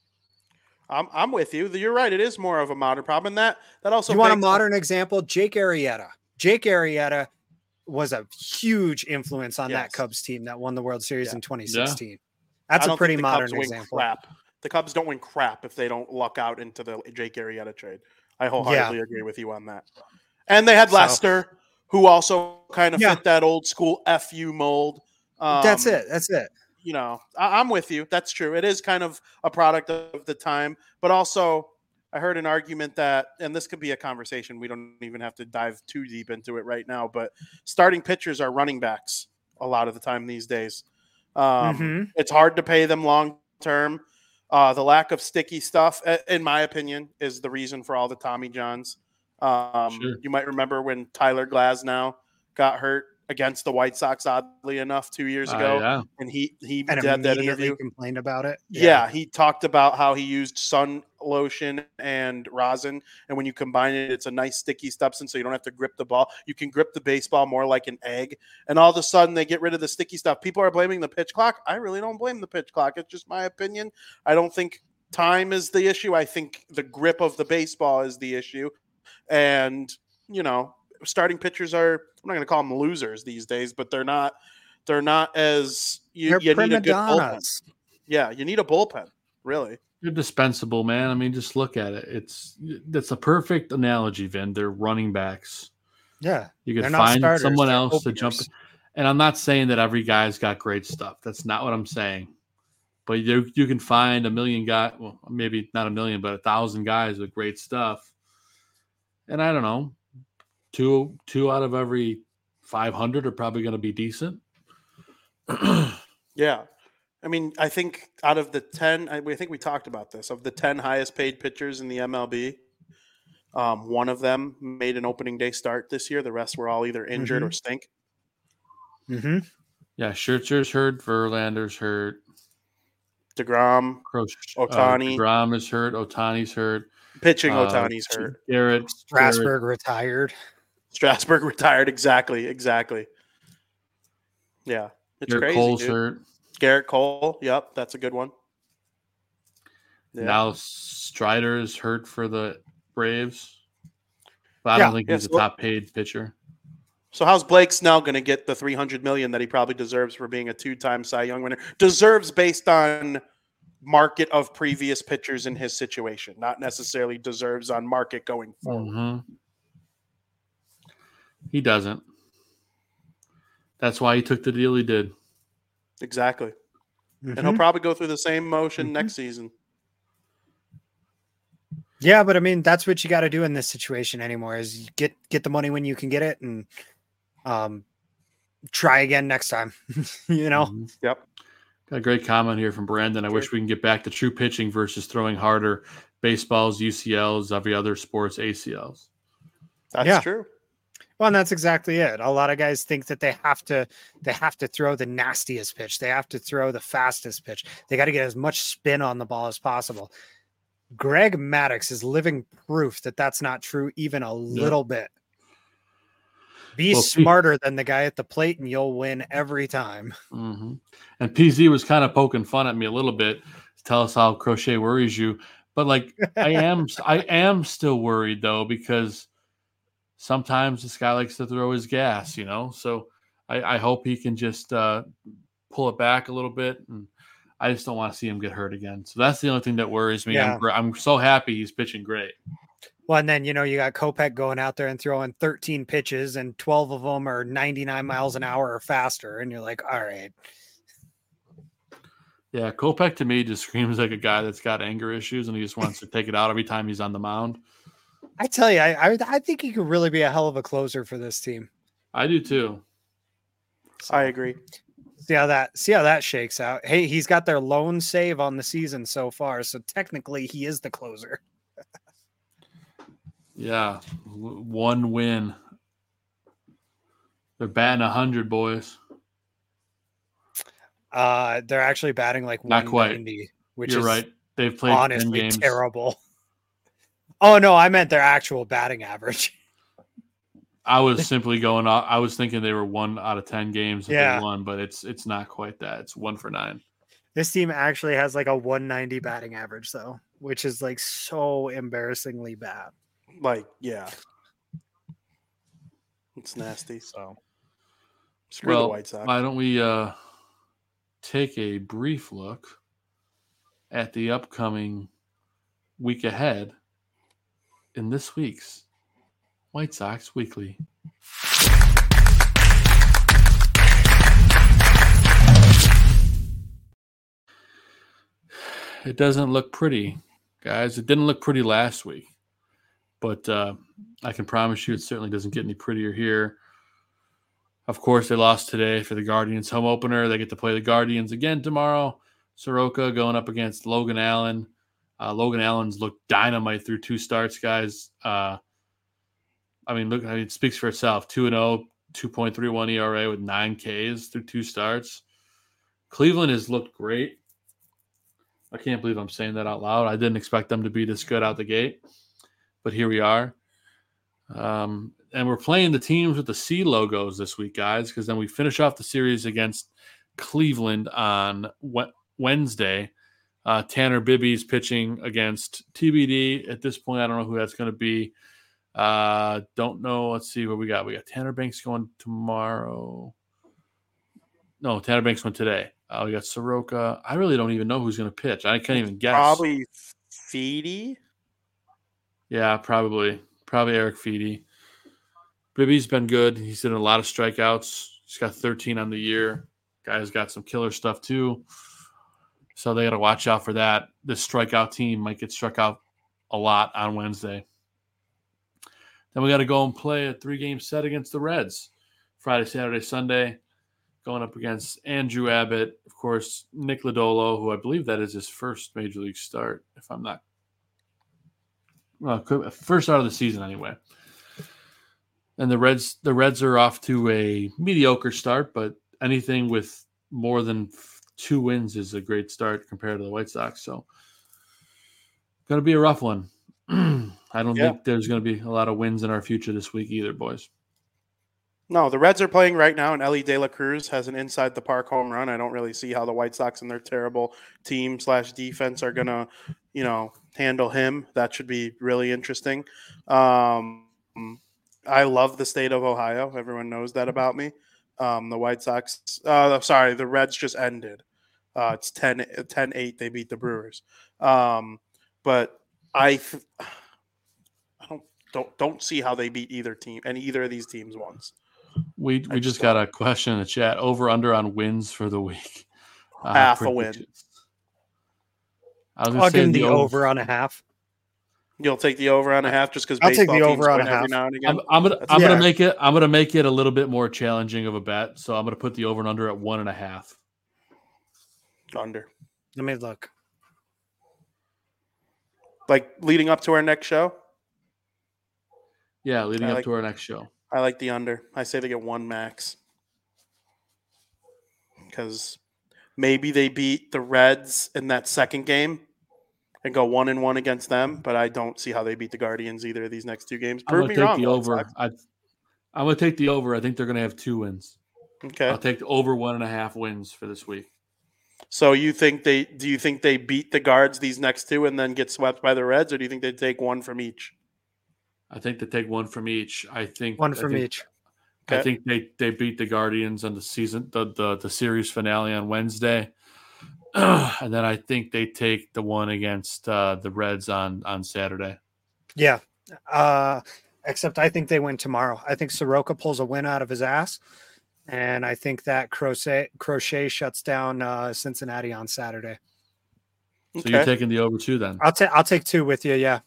I'm I'm with you. You're right. It is more of a modern problem. And that that also you want a begs- modern example? Jake Arrieta. Jake Arrieta was a huge influence on that Yes. Cubs team that won the World Series Yeah. in twenty sixteen. That's I a don't pretty think the modern Cubs win example. Crap. The Cubs don't win crap if they don't luck out into the Jake Arrieta trade. I wholeheartedly agree with you on that. And they had So- Lester, who also kind of Yeah. fit that old school F U mold. Um, That's it. That's it. You know, I, I'm with you. That's true. It is kind of a product of the time, but also I heard an argument that, and this could be a conversation. We don't even have to dive too deep into it right now, but starting pitchers are running backs a lot of the time these days. Um, Mhm. It's hard to pay them long term. Uh, the lack of sticky stuff, uh, in my opinion, is the reason for all the Tommy Johns. Um, Sure. You might remember when Tyler Glasnow got hurt against the White Sox, oddly enough, two years Uh, ago, yeah. and he he And did that immediately interview. complained about it. Yeah. he talked about how he used sun lotion and rosin, and when you combine it, it's a nice sticky substance, so you don't have to grip the ball. You can grip the baseball more like an egg, and all of a sudden they get rid of the sticky stuff. People are blaming the pitch clock. I really don't blame the pitch clock. It's just my opinion. I don't think time is the issue. I think the grip of the baseball is the issue, and you know, starting pitchers are, I'm not going to call them losers these days, but they're not. They're not as you, They're you need prima a good bullpen. donnas. Yeah, you need a bullpen, really. You're dispensable, man. I mean, just look at it. It's that's a perfect analogy, Vin. They're running backs. Yeah. You could They're not find starters, someone they're else to jump. openers. And I'm not saying that every guy's got great stuff. That's not what I'm saying. But you you can find a million guys, well, maybe not a million, but a thousand guys with great stuff. And I don't know, two two out of every five hundred are probably going to be decent. Yeah. I mean, I think out of the ten, I, I think we talked about this, of the ten highest paid pitchers in the M L B, um, one of them made an opening day start this year. The rest were all either injured or stink. Mm-hmm. Yeah, Scherzer's hurt, Verlander's hurt, DeGrom, Croce, Ohtani. uh, DeGrom is hurt, Otani's hurt, pitching, uh, Otani's hurt. Garrett, Garrett, Strasburg retired. Strasburg retired. Exactly. Exactly. Yeah. It's Garrett crazy. Cole's dude. hurt. Garrett Cole. Yep. That's a good one. Yeah. Now Strider's hurt for the Braves. But I Yeah. don't think Yeah, he's a so- top paid pitcher. So how's Blake Snell going to get the three hundred million dollars that he probably deserves for being a two-time Cy Young winner? Deserves based on market of previous pitchers in his situation, not necessarily deserves on market going forward. Mhm. He doesn't. That's why he took the deal he did. Exactly. And Mhm. he'll probably go through the same motion Mhm. next season. Yeah, but I mean, that's what you got to do in this situation anymore is get get the money when you can get it and um try again next time. you know? Mhm. Yep. Got a great comment here from Brandon. I Sure. wish we can get back to true pitching versus throwing harder. Baseballs, U C Ls, every other sports, A C Ls. That's Yeah. true. Well, and that's exactly it. A lot of guys think that they have to they have to throw the nastiest pitch. They have to throw the fastest pitch. They got to get as much spin on the ball as possible. Greg Maddux is living proof that that's not true even a little bit. Be Well, smarter P- than the guy at the plate and you'll win every time. Mm-hmm. And P Z was kind of poking fun at me a little bit to tell us how Crochet worries you. But like I am I am still worried though, because sometimes this guy likes to throw his gas, you know. So I, I hope he can just uh, pull it back a little bit, and I just don't want to see him get hurt again. So that's the only thing that worries me. Yeah. I'm I'm so happy he's pitching great. Well, and then you know you got Kopech going out there and throwing thirteen pitches, and twelve of them are ninety-nine miles an hour or faster, and you're like, all right. Yeah, Kopech to me just screams like a guy that's got anger issues, and he just wants to take it out every time he's on the mound. I tell you, I, I I think he could really be a hell of a closer for this team. I do too. So, I agree. See how that see how that shakes out. Hey, he's got their lone save on the season so far, so technically he is the closer. Yeah, one win. They're batting a hundred, boys. Uh, they're actually batting like not quite. Which You're is right. They've played honestly ten games. Terrible. Oh no, I meant their actual batting average. I was simply going off. I was thinking they were one out of ten games that yeah. they won, but it's it's not quite that. It's one for nine. This team actually has like a one ninety batting average though, which is like so embarrassingly bad. Like, yeah. It's nasty. So screw well, the White Sox. Why don't we uh, take a brief look at the upcoming week ahead in this week's White Sox Weekly. It doesn't look pretty, guys. It didn't look pretty last week, but uh, I can promise you it certainly doesn't get any prettier here. Of course, they lost today for the Guardians home opener. They get to play the Guardians again tomorrow. Soroka going up against Logan Allen. Uh, Logan Allen's looked dynamite through two starts, guys. Uh, I mean, look, I mean, it speaks for itself. two and oh, two point three one E R A with nine Ks through two starts. Cleveland has looked great. I can't believe I'm saying that out loud. I didn't expect them to be this good out the gate, but here we are. Um, and we're playing the teams with the C logos this week, guys, because then we finish off the series against Cleveland on Wednesday. Uh, Tanner Bibby's pitching against T B D. At this point, I don't know who that's going to be. Uh, don't know. Let's see what we got. We got Tanner Banks going tomorrow. No, Tanner Banks went today. Uh, we got Soroka. I really don't even know who's going to pitch. I can't even guess. Probably Feedy. Yeah, probably. Probably Eric Feedy. Bibby's been good. He's did a lot of strikeouts. He's got thirteen on the year. Guy's got some killer stuff too. So they got to watch out for that. This strikeout team might get struck out a lot on Wednesday. Then we got to go and play a three-game set against the Reds. Friday, Saturday, Sunday. Going up against Andrew Abbott. Of course, Nick Lodolo, who I believe that is his first Major League start, if I'm not well, first out of the season anyway. And the Reds, the Reds are off to a mediocre start, but anything with more than two wins is a great start compared to the White Sox. So, going to be a rough one. I don't yeah. think there's going to be a lot of wins in our future this week either, boys. No, the Reds are playing right now, and Ellie De La Cruz has an inside the park home run. I don't really see how the White Sox and their terrible team slash defense are gonna, you know, handle him. That should be really interesting. Um, I love the state of Ohio. Everyone knows that about me. Um, the White Sox, uh, sorry, the Reds just ended. Uh, it's ten eight. They beat the Brewers. Um, but I, I don't don't don't see how they beat either team and either of these teams once. We we just got a question in the chat. Over under on wins for the week. Uh, half a win. I was I'll give him the over. over on a half. You'll take the over on a half just because I'll take the over on a half. Now and again. I'm, I'm gonna That's I'm yeah. gonna make it. I'm gonna make it a little bit more challenging of a bet. So I'm gonna put the over and under at one and a half. Under. Let me look. Like leading up to our next show. Yeah, leading I up like- to our next show. I like the under. I say they get one max. Because maybe they beat the Reds in that second game and go one and one against them, but I don't see how they beat the Guardians either of these next two games. I'm Prove gonna me take wrong. the White over. Sox. I, I'm gonna take the over. I think they're gonna have two wins. Okay. I'll take the over one and a half wins for this week. So you think they do you think they beat the Guards these next two and then get swept by the Reds, or do you think they take one from each? I think they take one from each. I think One I from think, each. I Okay. think they, they beat the Guardians on the season the, the the series finale on Wednesday. And then I think they take the one against uh, the Reds on, on Saturday. Yeah. Uh, except I think they win tomorrow. I think Soroka pulls a win out of his ass. And I think that Crochet, Crochet shuts down uh, Cincinnati on Saturday. So Okay. you're taking the over two then. I'll take I'll take two with you. Yeah.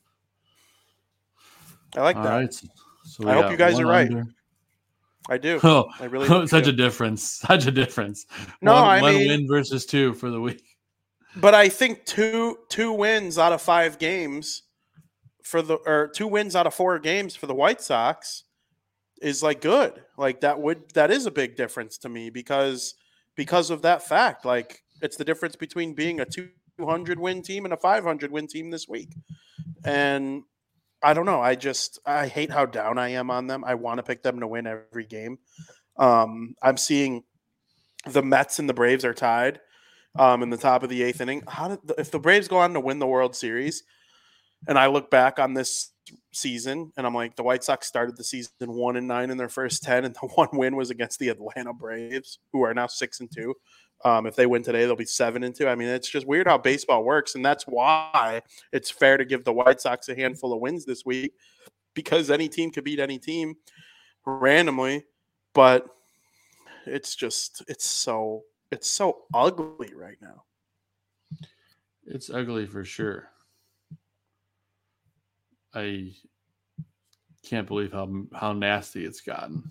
I like All that. right. So we I hope got you guys one are right. under. I do. Oh, I really do. such a difference. Such a difference. No, one, I one mean- win versus two for the week. But I think two two wins out of five games for the or two wins out of four games for the White Sox is like good. Like that would that is a big difference to me because because of that fact. Like it's the difference between being a two hundred win team and a five hundred win team this week. And I don't know. I just I hate how down I am on them. I want to pick them to win every game. Um, I'm seeing the Mets and the Braves are tied um, in the top of the eighth inning. How did the, if the Braves go on to win the World Series, and I look back on this season and I'm like, the White Sox started the season one and nine in their first ten, and the one win was against the Atlanta Braves, who are now six and two. Um, if they win today, they'll be seven and two. I mean, it's just weird how baseball works, and that's why it's fair to give the White Sox a handful of wins this week, because any team could beat any team randomly. But it's just it's so it's so ugly right now. It's ugly for sure. I can't believe how how nasty it's gotten.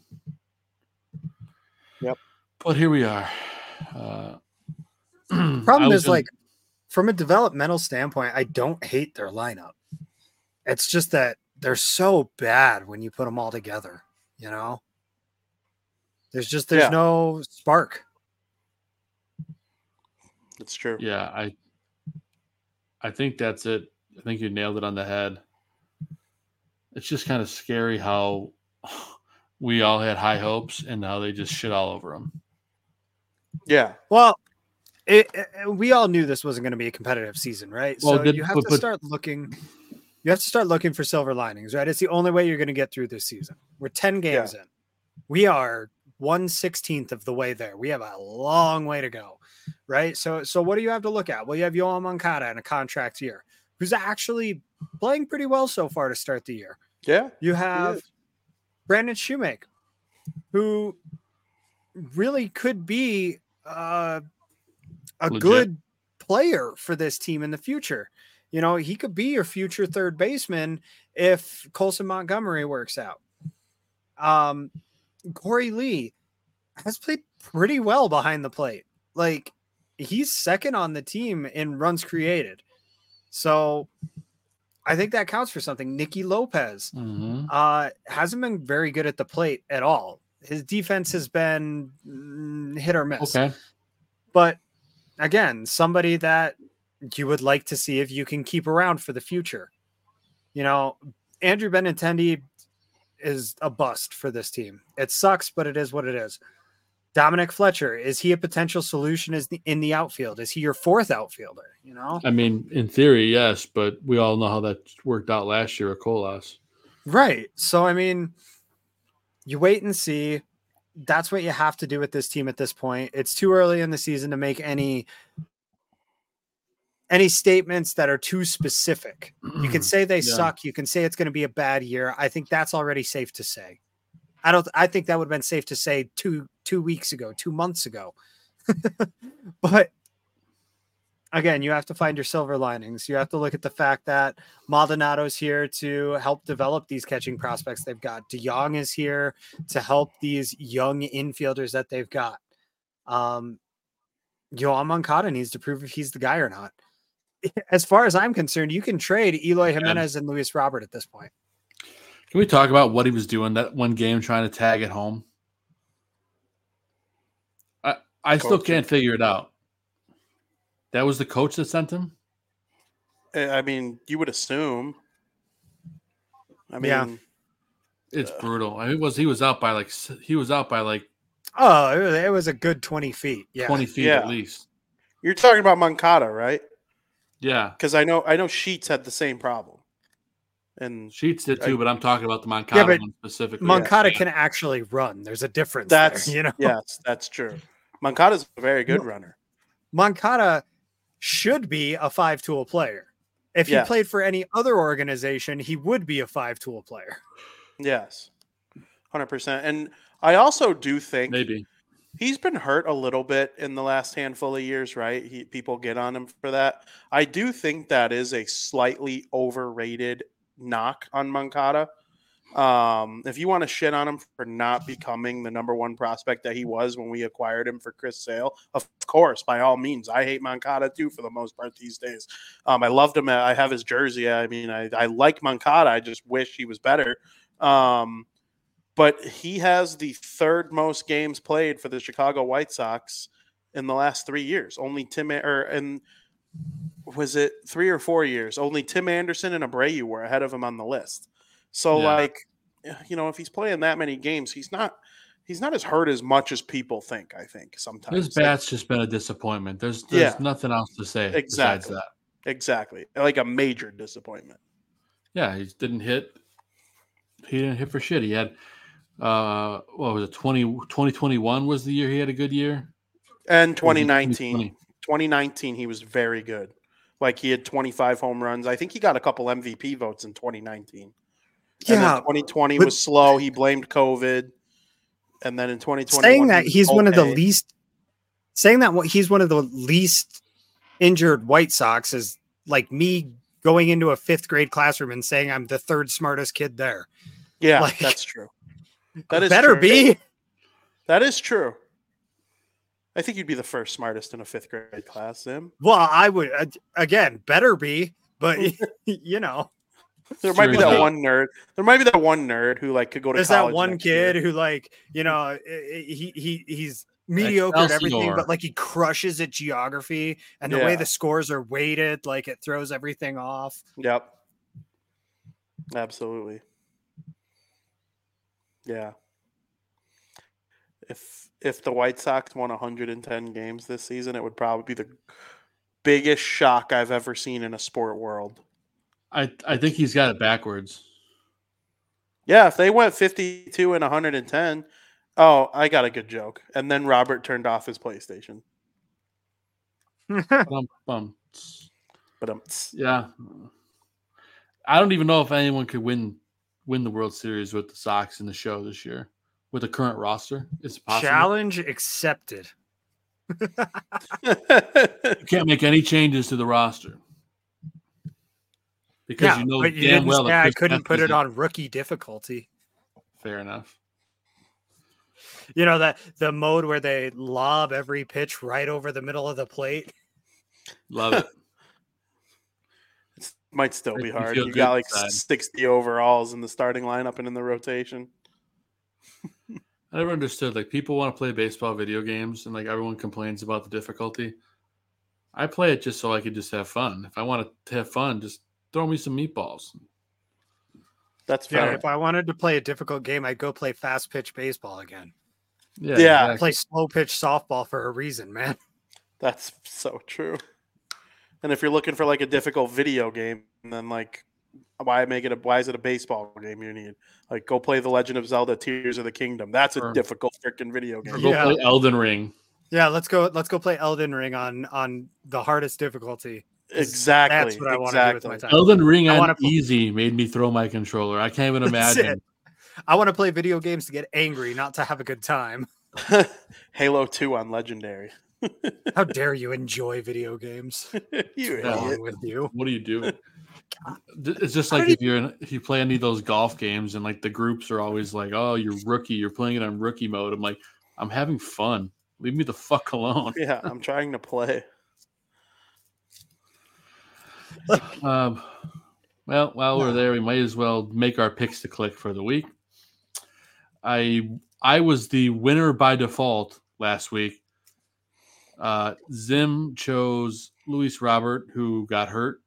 Yep. But here we are. Uh, I Problem was is, gonna- like, from a developmental standpoint, I don't hate their lineup. It's just that they're so bad when you put them all together. You know, there's just there's Yeah. no spark. It's true. yeah, I I think that's it. I think you nailed it on the head. It's just kind of scary how we all had high hopes and now they just shit all over them. Yeah. Well, it, it- we all knew this wasn't going to be a competitive season, right? Well, so did- you have but- to but- start looking. You have to start looking for silver linings, right? It's the only way you're going to get through this season. We're ten games in. We are one sixteenth of the way there. We have a long way to go, right? So, so what do you have to look at? Well, you have Yoel Moncada in a contract year, who's actually playing pretty well so far to start the year. Yeah. You have is. Brandon Shoemake, who really could be uh, a Legit. good player for this team in the future. You know, he could be your future third baseman if Colson Montgomery works out. Um, Corey Lee has played pretty well behind the plate. Like, he's second on the team in runs created. So I think that counts for something. Nicky Lopez Mm-hmm. uh, hasn't been very good at the plate at all. His defense has been mm, hit or miss. Okay. But again, somebody that you would like to see if you can keep around for the future. You know, Andrew Benintendi is a bust for this team. It sucks, but it is what it is. Dominic Fletcher, is he a potential solution is the, in the outfield? Is he your fourth outfielder? You know? I mean, in theory, yes, but we all know how that worked out last year at Colas. Right. So, I mean, you wait and see. That's what you have to do with this team at this point. It's too early in the season to make any any statements that are too specific. You can say they Yeah. suck. You can say it's going to be a bad year. I think that's already safe to say. I don't. I think that would have been safe to say two two weeks ago, two months ago. But again, you have to find your silver linings. You have to look at the fact that Maldonado's here to help develop these catching prospects they've got. DeYoung is here to help these young infielders that they've got. Um, Yoel Moncada needs to prove if he's the guy or not. As far as I'm concerned, you can trade Eloy Jimenez and Luis Robert at this point. Can we talk about what he was doing that one game trying to tag at home? I, I still can't figure it out. That was the coach that sent him? I mean, you would assume. I mean, Yeah. It's uh, brutal. I mean, it was he was out by like he was out by like oh, it was, it was a good twenty feet. Yeah, twenty feet yeah. at least. You're talking about Moncada, right? Yeah, because I know I know Sheets had the same problem, and Sheets did too. I, but I'm talking about the Moncada yeah, one specifically. Moncada yeah. can actually run. There's a difference. That's there, you know. Yes, that's true. Moncada's a very good runner. Moncada should be a five-tool player. If he yes. played for any other organization, he would be a five-tool player. Yes, one hundred percent. And I also do think maybe he's been hurt a little bit in the last handful of years, right? He, people get on him for that. I do think that is a slightly overrated knock on Moncada. Um, if you want to shit on him for not becoming the number one prospect that he was when we acquired him for Chris Sale, of course, by all means. I hate Moncada too for the most part these days. Um, I loved him. I have his jersey. I mean, I, I like Moncada. I just wish he was better. Um, but he has the third most games played for the Chicago White Sox in the last three years. Only Tim or and was it three or four years? Only Tim Anderson and Abreu were ahead of him on the list. So, yeah. like, you know, if he's playing that many games, he's not he's not as hurt as much as people think. I think sometimes his bat's like, just been a disappointment. There's there's yeah. nothing else to say exactly. besides that. Exactly, like a major disappointment. Yeah, he didn't hit. He didn't hit for shit. He had, uh, what was it, twenty, twenty twenty-one was the year he had a good year? And twenty nineteen. twenty nineteen, he was very good. Like, he had twenty-five home runs. I think he got a couple M V P votes in twenty nineteen. And yeah. then twenty twenty but, was slow. He blamed COVID. And then in twenty twenty, saying that he's okay. one of the least, saying that he's one of the least injured White Sox is like me going into a fifth grade classroom and saying I'm the third smartest kid there. Yeah, like, that's true. That is better true. be. That is true. I think you'd be the first smartest in a fifth grade class, Sim. Well, I would, again, better be, but you know. There might be that one nerd. There might be that one nerd who like could go to There's college. There's that one kid year. who like, you know, he he he's mediocre at everything, but like he crushes at geography and the yeah. way the scores are weighted, like it throws everything off. Yep. Absolutely. Yeah. If if the White Sox won one hundred ten games this season, it would probably be the biggest shock I've ever seen in a sport world. I, I think he's got it backwards. Yeah, if they went fifty-two and one hundred ten, oh, I got a good joke. And then Robert turned off his PlayStation. bum, bum. But um, yeah, I don't even know if anyone could win win the World Series with the Sox in the show this year with the current roster. It's possible. Challenge accepted. You can't make any changes to the roster. Because yeah, you know but you damn didn't well say I couldn't put it on rookie difficulty. Fair enough. You know that the mode where they lob every pitch right over the middle of the plate. Love it. It might still be hard. You, you got like inside. sixty overalls in the starting lineup and in the rotation. I never understood. Like, people want to play baseball video games, and like everyone complains about the difficulty. I play it just so I could just have fun. If I want to have fun, just throw me some meatballs. That's fair. Yeah, if I wanted to play a difficult game, I'd go play fast pitch baseball again. Yeah, yeah. Exactly. Play slow pitch softball for a reason, man. That's so true. And if you're looking for like a difficult video game, then like, why make it a why is it a baseball game you need? Like, go play The Legend of Zelda: Tears of the Kingdom. That's a sure. difficult freaking video game. Or go yeah. play Elden Ring. Yeah, let's go. Let's go play Elden Ring on on the hardest difficulty. Exactly. That's what I want exactly. to do with my time. Elden Ring I on play- easy made me throw my controller. I can't even imagine. I want to play video games to get angry, not to have a good time. Halo two on Legendary. How dare you enjoy video games? you What's wrong with you? What do you do? It's just like if you're in, if you play any of those golf games and like the groups are always like, "Oh, you're rookie. You're playing it on rookie mode." I'm like, I'm having fun. Leave me the fuck alone. Yeah, I'm trying to play. um, Well, while we're there, we might as well make our picks to click for the week. I I was the winner by default last week. Uh, Zim chose Luis Robert, who got hurt.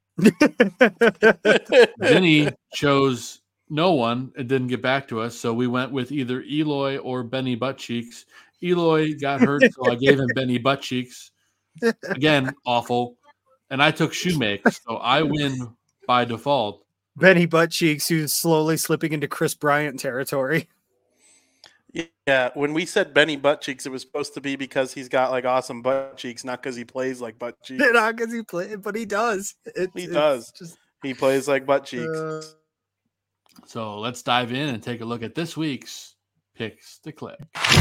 Vinny chose no one and didn't get back to us, so we went with either Eloy or Benny Buttcheeks. Eloy got hurt, so I gave him Benny Buttcheeks. Again, awful. And I took Shoemake, so I win by default. Benny Buttcheeks, who's slowly slipping into Chris Bryant territory. Yeah, when we said Benny Buttcheeks, it was supposed to be because he's got like awesome butt cheeks, not because he plays like butt cheeks. Not because he plays, but he does. It, he does. Just, he plays like butt cheeks. Uh, so let's dive in and take a look at this week's picks to click.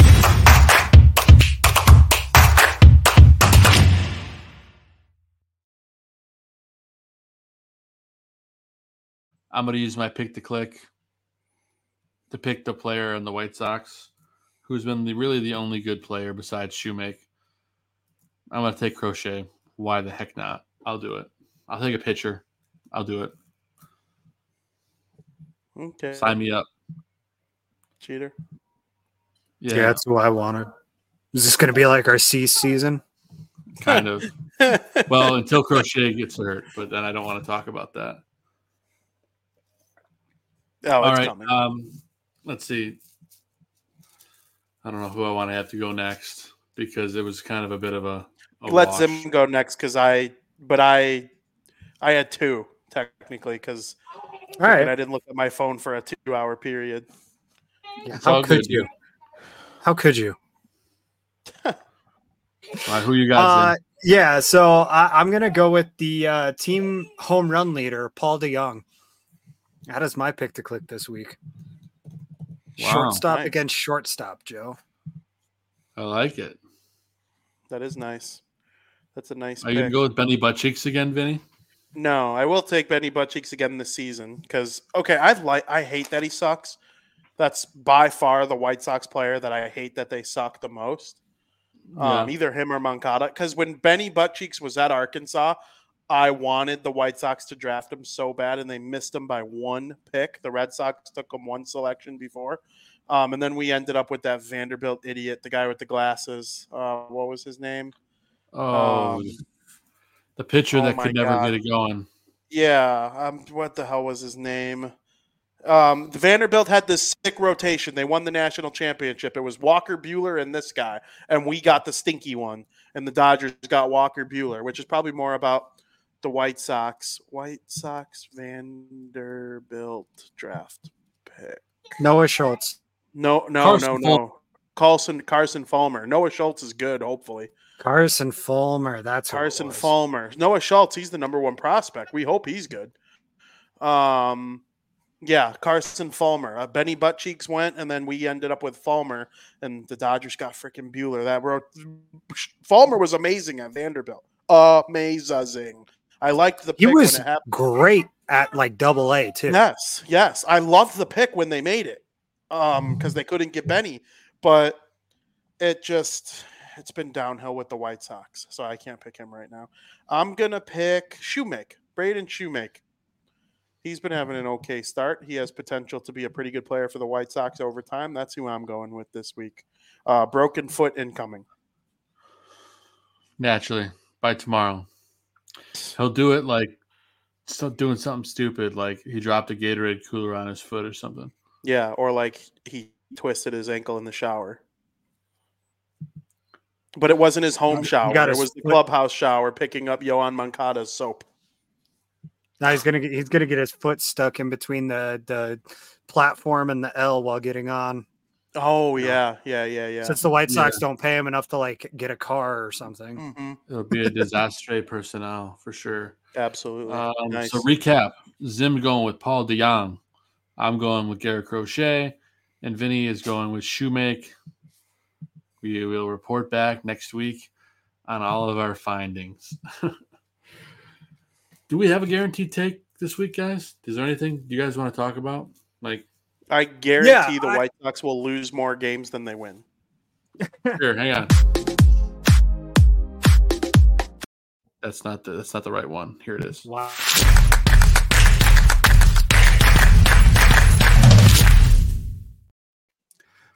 I'm going to use my pick to click to pick the player in the White Sox who's been the, really the only good player besides Shoemake. I'm going to take Crochet. Why the heck not? I'll do it. I'll take a pitcher. I'll do it. Okay. Sign me up. Cheater. Yeah, yeah that's what I wanted. Is this going to be like our Cease season? Kind of. Well, until Crochet gets hurt, but then I don't want to talk about that. Oh, All it's right. coming. Um, let's see. I don't know who I want to have to go next because it was kind of a bit of a. a Let wash. Zim go next because I, but I, I had two technically because all right. I didn't look at my phone for a two-hour period. Yeah, how could good, you? Dude. How could you? All right, who you got? Uh, yeah, so I, I'm gonna go with the uh, team home run leader, Paul DeJong. That is my pick to click this week. Wow, shortstop nice. Against shortstop, Joe. I like it. That is nice. That's a nice Are pick. you going to go with Benny Buttcheeks again, Vinny? No, I will take Benny Buttcheeks again this season because, okay, I like I hate that he sucks. That's by far the White Sox player that I hate that they suck the most. Yeah. Um, either him or Moncada. Because when Benny Buttcheeks was at Arkansas, I wanted the White Sox to draft him so bad, and they missed him by one pick. The Red Sox took him one selection before. Um, and then we ended up with that Vanderbilt idiot, the guy with the glasses. Uh, what was his name? Oh, um, the pitcher oh that could never God. get it going. Yeah. Um, what the hell was his name? Um, the Vanderbilt had this sick rotation. They won the national championship. It was Walker Buehler and this guy, and we got the stinky one. And the Dodgers got Walker Buehler, which is probably more about the White Sox. White Sox Vanderbilt draft pick. Noah Schultz. No, no, Carson no, no. Carson Carson Fulmer. Noah Schultz is good, hopefully. Carson Fulmer. That's Carson Fulmer. Noah Schultz, he's the number one prospect. We hope he's good. Um, yeah, Carson Fulmer. Uh, Benny Buttcheeks went, and then we ended up with Fulmer, and the Dodgers got freaking Buehler. That wrote Fulmer was amazing at Vanderbilt. Amazing. I liked the pick. He was when it happened. Great at like double A too. Yes, yes. I loved the pick when they made it. Um, because they couldn't get Benny, but it just it's been downhill with the White Sox, so I can't pick him right now. I'm gonna pick Shoemake, Braden Shoemake. He's been having an okay start. He has potential to be a pretty good player for the White Sox over time. That's who I'm going with this week. Uh, broken foot incoming. Naturally, by tomorrow, he'll do it like still doing something stupid, like he dropped a Gatorade cooler on his foot or something. Yeah, or like he twisted his ankle in the shower. But it wasn't his home shower. It was the clubhouse shower picking up Yohan Moncada's soap. Now he's gonna get, he's gonna get his foot stuck in between the, the platform and the L while getting on. Oh yeah, yeah, yeah, yeah. Since the White Sox yeah. don't pay him enough to like get a car or something. Mm-hmm. It'll be a disaster personnel for sure. Absolutely. Um, nice. So recap: Zim going with Paul DeJong. I'm going with Garrett Crochet, and Vinny is going with Shoemake. We will report back next week on all of our findings. Do we have a guaranteed take this week, guys? Is there anything you guys want to talk about? Like, I guarantee yeah, the I... White Sox will lose more games than they win. Here, hang on. That's not the that's not the right one. Here it is. Wow.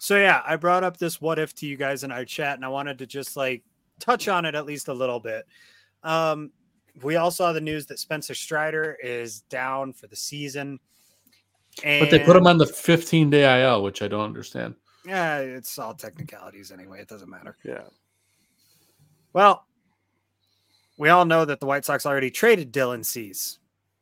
So yeah, I brought up this what if to you guys in our chat, and I wanted to just like touch on it at least a little bit. Um, we all saw the news that Spencer Strider is down for the season. And But they put him on the fifteen day I L, which I don't understand. Yeah, it's all technicalities anyway. It doesn't matter. Yeah. Well, we all know that the White Sox already traded Dylan Cease.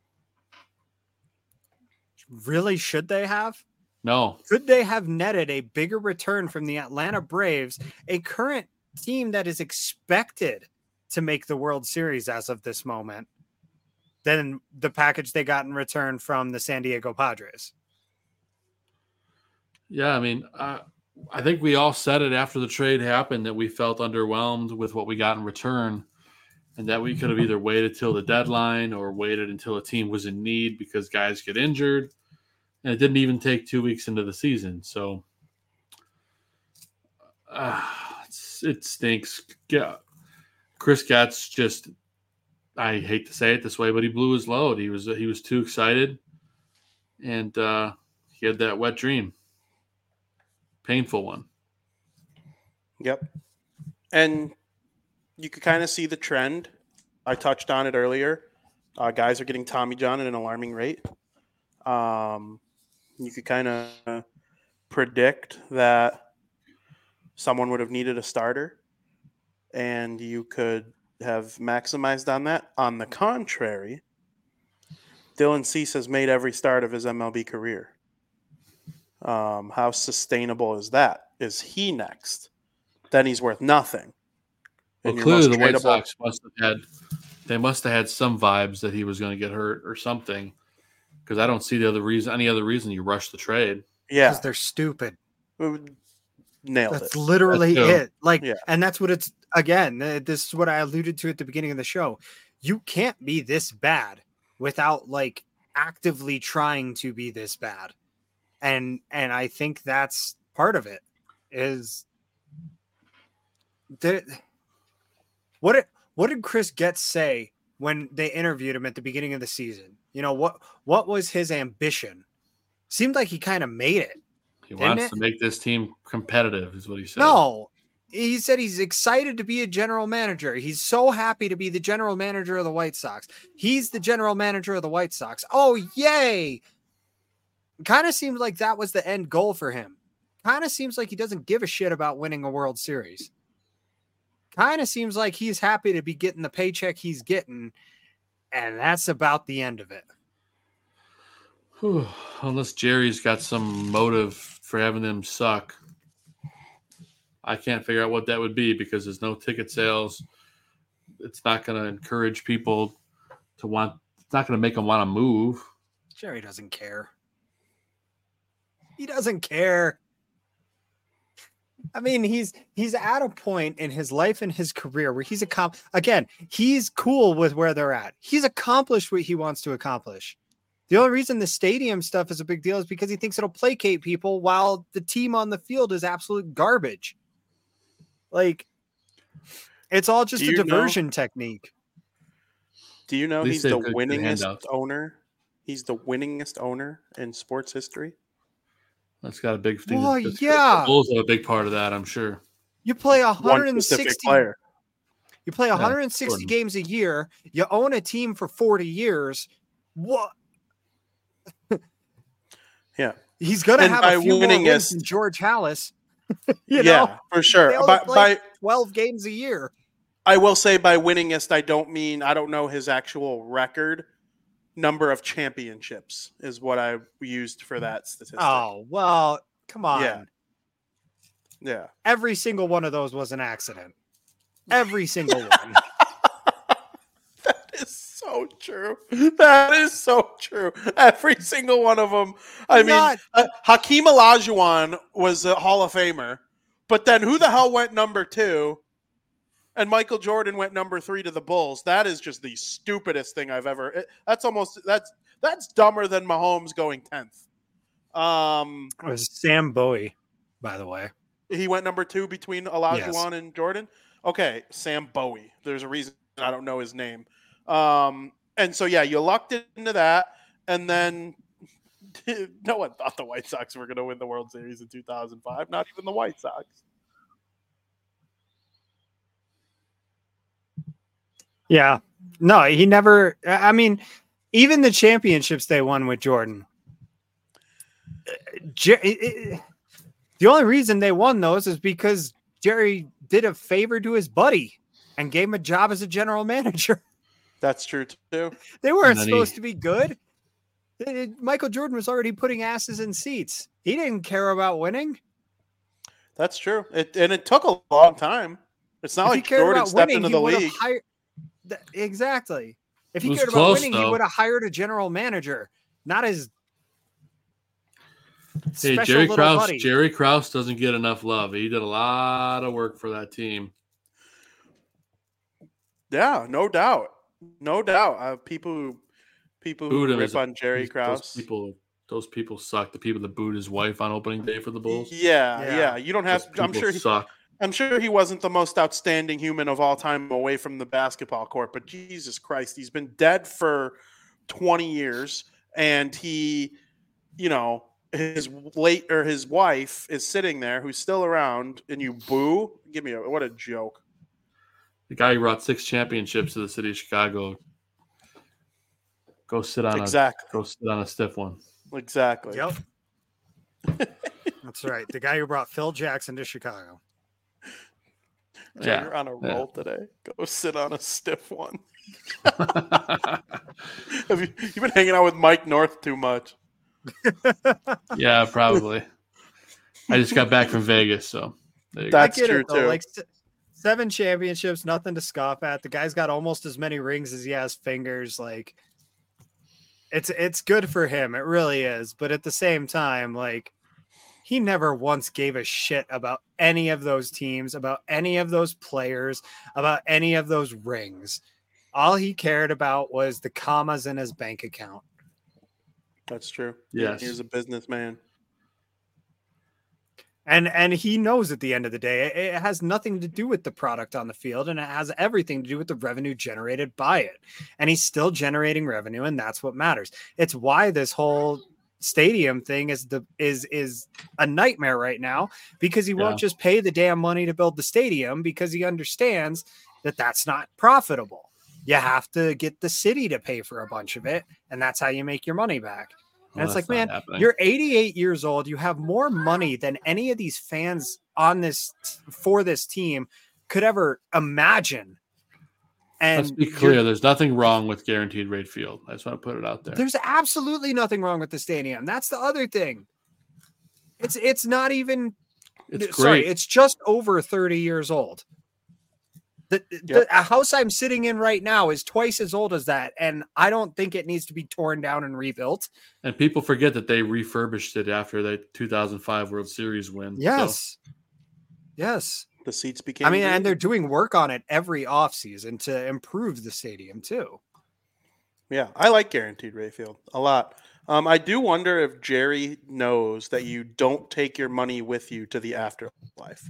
Really, should they have? No. Could they have netted a bigger return from the Atlanta Braves, a current team that is expected to make the World Series as of this moment, than the package they got in return from the San Diego Padres? Yeah, I mean, uh, I think we all said it after the trade happened that we felt underwhelmed with what we got in return, and that we could have either waited till the deadline or waited until a team was in need because guys get injured. And it didn't even take two weeks into the season. So uh, it's, it stinks. Yeah. Chris Getz just, I hate to say it this way, but he blew his load. He was he was too excited, and uh, he had that wet dream. Painful one. Yep. And you could kind of see the trend. I touched on it earlier. Uh, guys are getting Tommy John at an alarming rate. Um, you could kind of predict that someone would have needed a starter, and you could have maximized on that. On the contrary, Dylan Cease has made every start of his M L B career. Um, how sustainable is that? Is he next? Then he's worth nothing. Well, clearly the White Sox must have had they must have had some vibes that he was going to get hurt or something, because I don't see the other reason, any other reason you rush the trade. Yeah, because they're stupid. Nailed that's it. literally that's it. Like, yeah. And that's what it's again. This is what I alluded to at the beginning of the show. You can't be this bad without like actively trying to be this bad, and and I think that's part of it. Is that what it, what did Chris Getz say when they interviewed him at the beginning of the season? You know, what what was his ambition? Seemed like he kind of made it. He wants it? to make this team competitive, is what he said. No, he said he's excited to be a general manager. He's so happy to be the general manager of the White Sox. He's the general manager of the White Sox. Oh, yay. Kind of seemed like that was the end goal for him. Kind of seems like he doesn't give a shit about winning a World Series. Kind of seems like he's happy to be getting the paycheck he's getting, and that's about the end of it. Whew. Unless Jerry's got some motive for having them suck, I can't figure out what that would be, because there's no ticket sales. It's not going to encourage people to want, it's not going to make them want to move. Jerry doesn't care. He doesn't care. I mean, he's he's at a point in his life and his career where he's a again, he's cool with where they're at. He's accomplished what he wants to accomplish. The only reason the stadium stuff is a big deal is because he thinks it'll placate people while the team on the field is absolute garbage. Like, it's all just a diversion know, technique. Do you know he's the winningest owner? He's the winningest owner in sports history. That's got a big thing. Oh, yeah. The Bulls have a big part of that, I'm sure. You play one hundred sixty player. You play one hundred sixty yeah, games a year. You own a team for forty years. What? Yeah. He's going to have a few more wins than George Halas. you yeah, know? for sure. They by, play by twelve games a year. I will say by winningest, I don't mean, I don't know his actual record. Number of championships is what I used for that statistic. Oh, well, come on. Yeah. Yeah. Every single one of those was an accident. Every single one. That is so true. That is so true. Every single one of them. I Not, mean, uh, Hakeem Olajuwon was a Hall of Famer, but then who the hell went number two? And Michael Jordan went number three to the Bulls. That is just the stupidest thing I've ever. It, that's almost that's that's dumber than Mahomes going tenth. Um, it was Sam Bowie, by the way. He went number two between Olajuwon yes. and Jordan. Okay, Sam Bowie. There's a reason I don't know his name. Um, and so yeah, you lucked into that, and then no one thought the White Sox were going to win the World Series in two thousand five. Not even the White Sox. Yeah. No, he never. I mean, even the championships they won with Jordan. Jerry, the only reason they won those is because Jerry did a favor to his buddy and gave him a job as a general manager. That's true too. They weren't supposed he... to be good. It, Michael Jordan was already putting asses in seats. He didn't care about winning. That's true. It, and it took a long time. It's not if like Jordan stepped winning, into the league. Hired, th- exactly. If he cared close, about winning, though. he would have hired a general manager, not his Hey, Jerry Krause. Buddy. Jerry Krause doesn't get enough love. He did a lot of work for that team. Yeah, no doubt, no doubt. Uh, people who people who booed rip on Jerry Krause. Those people, those people suck. The people that booed his wife on opening day for the Bulls. Yeah, yeah. yeah. You don't have. Those I'm sure. He, suck. I'm sure he wasn't the most outstanding human of all time away from the basketball court, but Jesus Christ, he's been dead for twenty years, and he, you know. His late or his wife is sitting there who's still around, and you boo. Give me a what a joke. The guy who brought six championships to the city of Chicago. Go sit on exactly. a go sit on a stiff one. Exactly. Yep. That's right. The guy who brought Phil Jackson to Chicago. Jay, yeah. You're on a roll yeah. today. Go sit on a stiff one. Have you you've been hanging out with Mike North too much? Yeah, probably. I just got back from Vegas, so that's true it, too. Like seven championships, nothing to scoff at. The guy's got almost as many rings as he has fingers. Like it's it's good for him. It really is. But at the same time, like he never once gave a shit about any of those teams, about any of those players, about any of those rings. All he cared about was the commas in his bank account. That's true. Yes. He was a businessman. And and he knows at the end of the day, it, it has nothing to do with the product on the field, and it has everything to do with the revenue generated by it. And he's still generating revenue, and that's what matters. It's why this whole stadium thing is the is is a nightmare right now, because he yeah. won't just pay the damn money to build the stadium, because he understands that that's not profitable. You have to get the city to pay for a bunch of it, and that's how you make your money back. And well, it's like, man, happening. You're eighty-eight years old. You have more money than any of these fans on this for this team could ever imagine. And let's be clear, there's nothing wrong with Guaranteed Rate Field. I just want to put it out there. There's absolutely nothing wrong with the stadium. That's the other thing. It's it's not even it's sorry, great. It's just over thirty years old. The, yep. the house I'm sitting in right now is twice as old as that, and I don't think it needs to be torn down and rebuilt. And people forget that they refurbished it after the two thousand five World Series win. Yes. So. Yes. The seats became I mean, green. And they're doing work on it every offseason to improve the stadium, too. Yeah, I like Guaranteed Rate Field a lot. Um, I do wonder if Jerry knows that you don't take your money with you to the afterlife.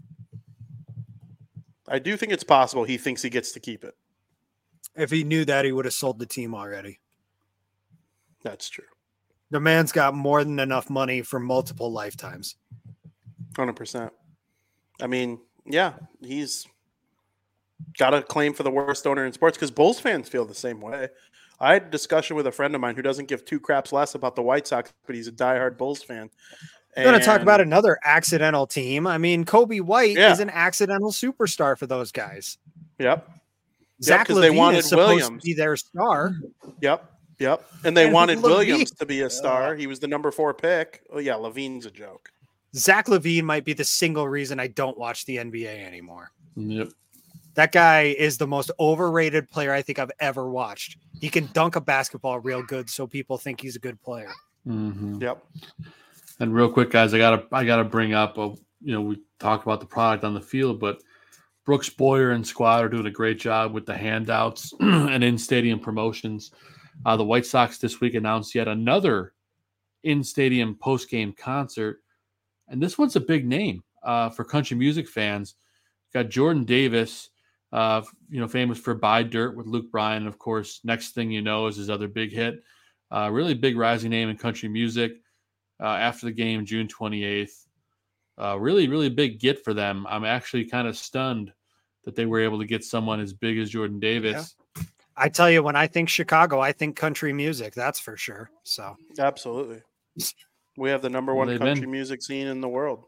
I do think it's possible he thinks he gets to keep it. If he knew that, he would have sold the team already. That's true. The man's got more than enough money for multiple lifetimes. one hundred percent. I mean, yeah, he's got a claim for the worst owner in sports, because Bulls fans feel the same way. I had a discussion with a friend of mine who doesn't give two craps less about the White Sox, but he's a diehard Bulls fan. I'm going to talk about another accidental team. I mean, Kobe White yeah. is an accidental superstar for those guys. Yep. Zach yep, LaVine they wanted is supposed Williams. to be their star. Yep. Yep. And they and wanted LaVine. Williams to be a star. He was the number four pick. Oh, yeah, LaVine's a joke. Zach LaVine might be the single reason I don't watch the N B A anymore. Yep. That guy is the most overrated player I think I've ever watched. He can dunk a basketball real good, so people think he's a good player. Mm-hmm. Yep. And real quick, guys, I gotta I gotta bring up a, you know, we talked about the product on the field, but Brooks Boyer and squad are doing a great job with the handouts and in-stadium promotions. Uh, the White Sox this week announced yet another in-stadium post-game concert, and this one's a big name uh, for country music fans. Got Jordan Davis, uh, you know, famous for "Buy Dirt" with Luke Bryan, and of course, Next Thing You Know is his other big hit. Uh, really big rising name in country music. uh, after the game, June twenty-eighth. Uh, really, really big get for them. I'm actually kind of stunned that they were able to get someone as big as Jordan Davis. Yeah. I tell you, when I think Chicago, I think country music. That's for sure. So absolutely, we have the number well, one country been. music scene in the world.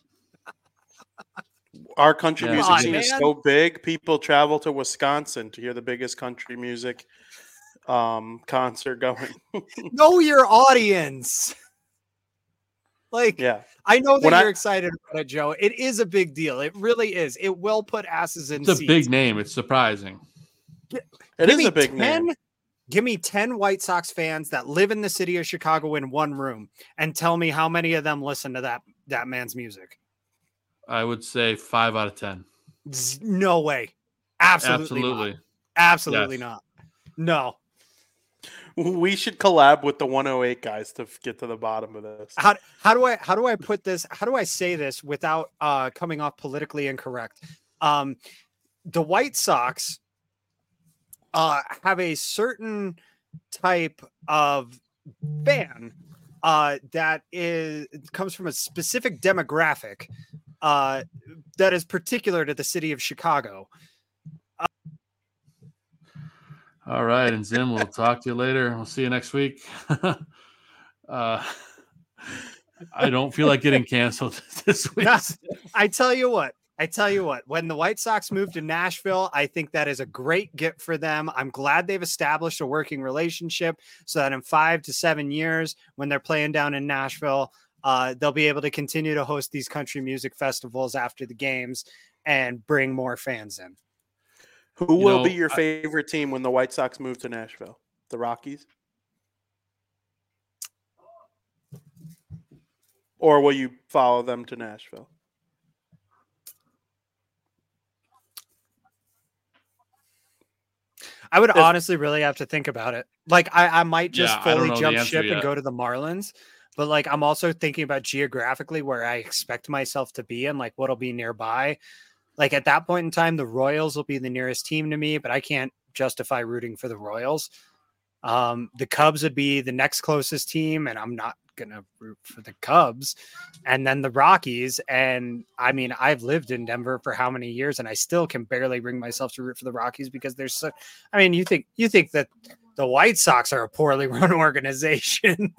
Our country yeah, music on, scene man. is so big. People travel to Wisconsin to hear the biggest country music um, concert going. Know your audience. Like, yeah, I know that when you're I, excited about it, Joe. It is a big deal. It really is. It will put asses in It's a seats. big name. It's surprising. it give is a big ten, name. Give me ten White Sox fans that live in the city of Chicago in one room and tell me how many of them listen to that, that man's music. I would say five out of ten. No way. Absolutely. Absolutely. Not. Absolutely yes. not. No. We should collab with the one oh eight guys to get to the bottom of this. How, how do I how do I put this? How do I say this without uh, coming off politically incorrect? Um, the White Sox uh, have a certain type of fan uh, that is comes from a specific demographic uh, that is particular to the city of Chicago. Uh, All right, and Zim, we'll talk to you later. We'll see you next week. uh, I don't feel like getting canceled this week. I tell you what. I tell you what, when the White Sox moved to Nashville, I think that is a great get for them. I'm glad they've established a working relationship so that in five to seven years, when they're playing down in Nashville, uh, they'll be able to continue to host these country music festivals after the games and bring more fans in. Who You will know, be your I- favorite team when the White Sox move to Nashville? The Rockies? Or will you follow them to Nashville? I would If- honestly really have to think about it. Like I, I might just Yeah, I don't fully know the jump answer ship and yet. go to the Marlins. But like I'm also thinking about geographically where I expect myself to be and like what'll be nearby. Like at that point in time, the Royals will be the nearest team to me, but I can't justify rooting for the Royals. Um, the Cubs would be the next closest team, and I'm not gonna root for the Cubs. And then the Rockies. And I mean, I've lived in Denver for how many years, and I still can barely bring myself to root for the Rockies because there's so. I mean, you think you think that the White Sox are a poorly run organization.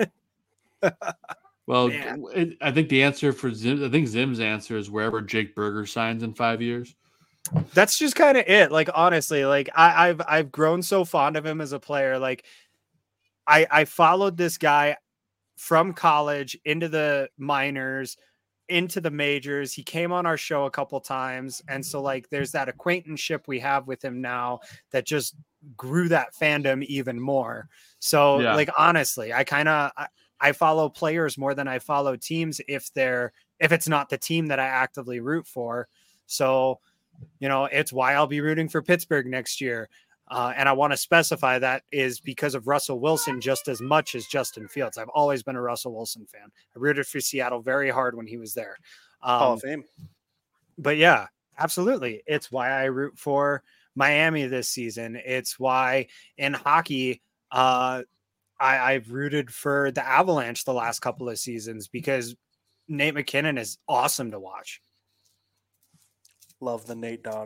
Well, Man. it, I think the answer for Zim, I think Zim's answer is wherever Jake Berger signs in five years. That's just kind of it. Like, honestly, like I, I've, I've grown so fond of him as a player. Like I, I followed this guy from college into the minors, into the majors. He came on our show a couple times. And so like, there's that acquaintanceship we have with him now that just grew that fandom even more. So Yeah. like, honestly, I kind of, I, I follow players more than I follow teams if they're, if it's not the team that I actively root for. So, you know, it's why I'll be rooting for Pittsburgh next year. Uh, and I want to specify that is because of Russell Wilson just as much as Justin Fields. I've always been a Russell Wilson fan. I rooted for Seattle very hard when he was there. Um, Hall of Fame. But yeah, absolutely. It's why I root for Miami this season. It's why in hockey, uh, I, I've rooted for the Avalanche the last couple of seasons because Nate McKinnon is awesome to watch. Love the Nate dog.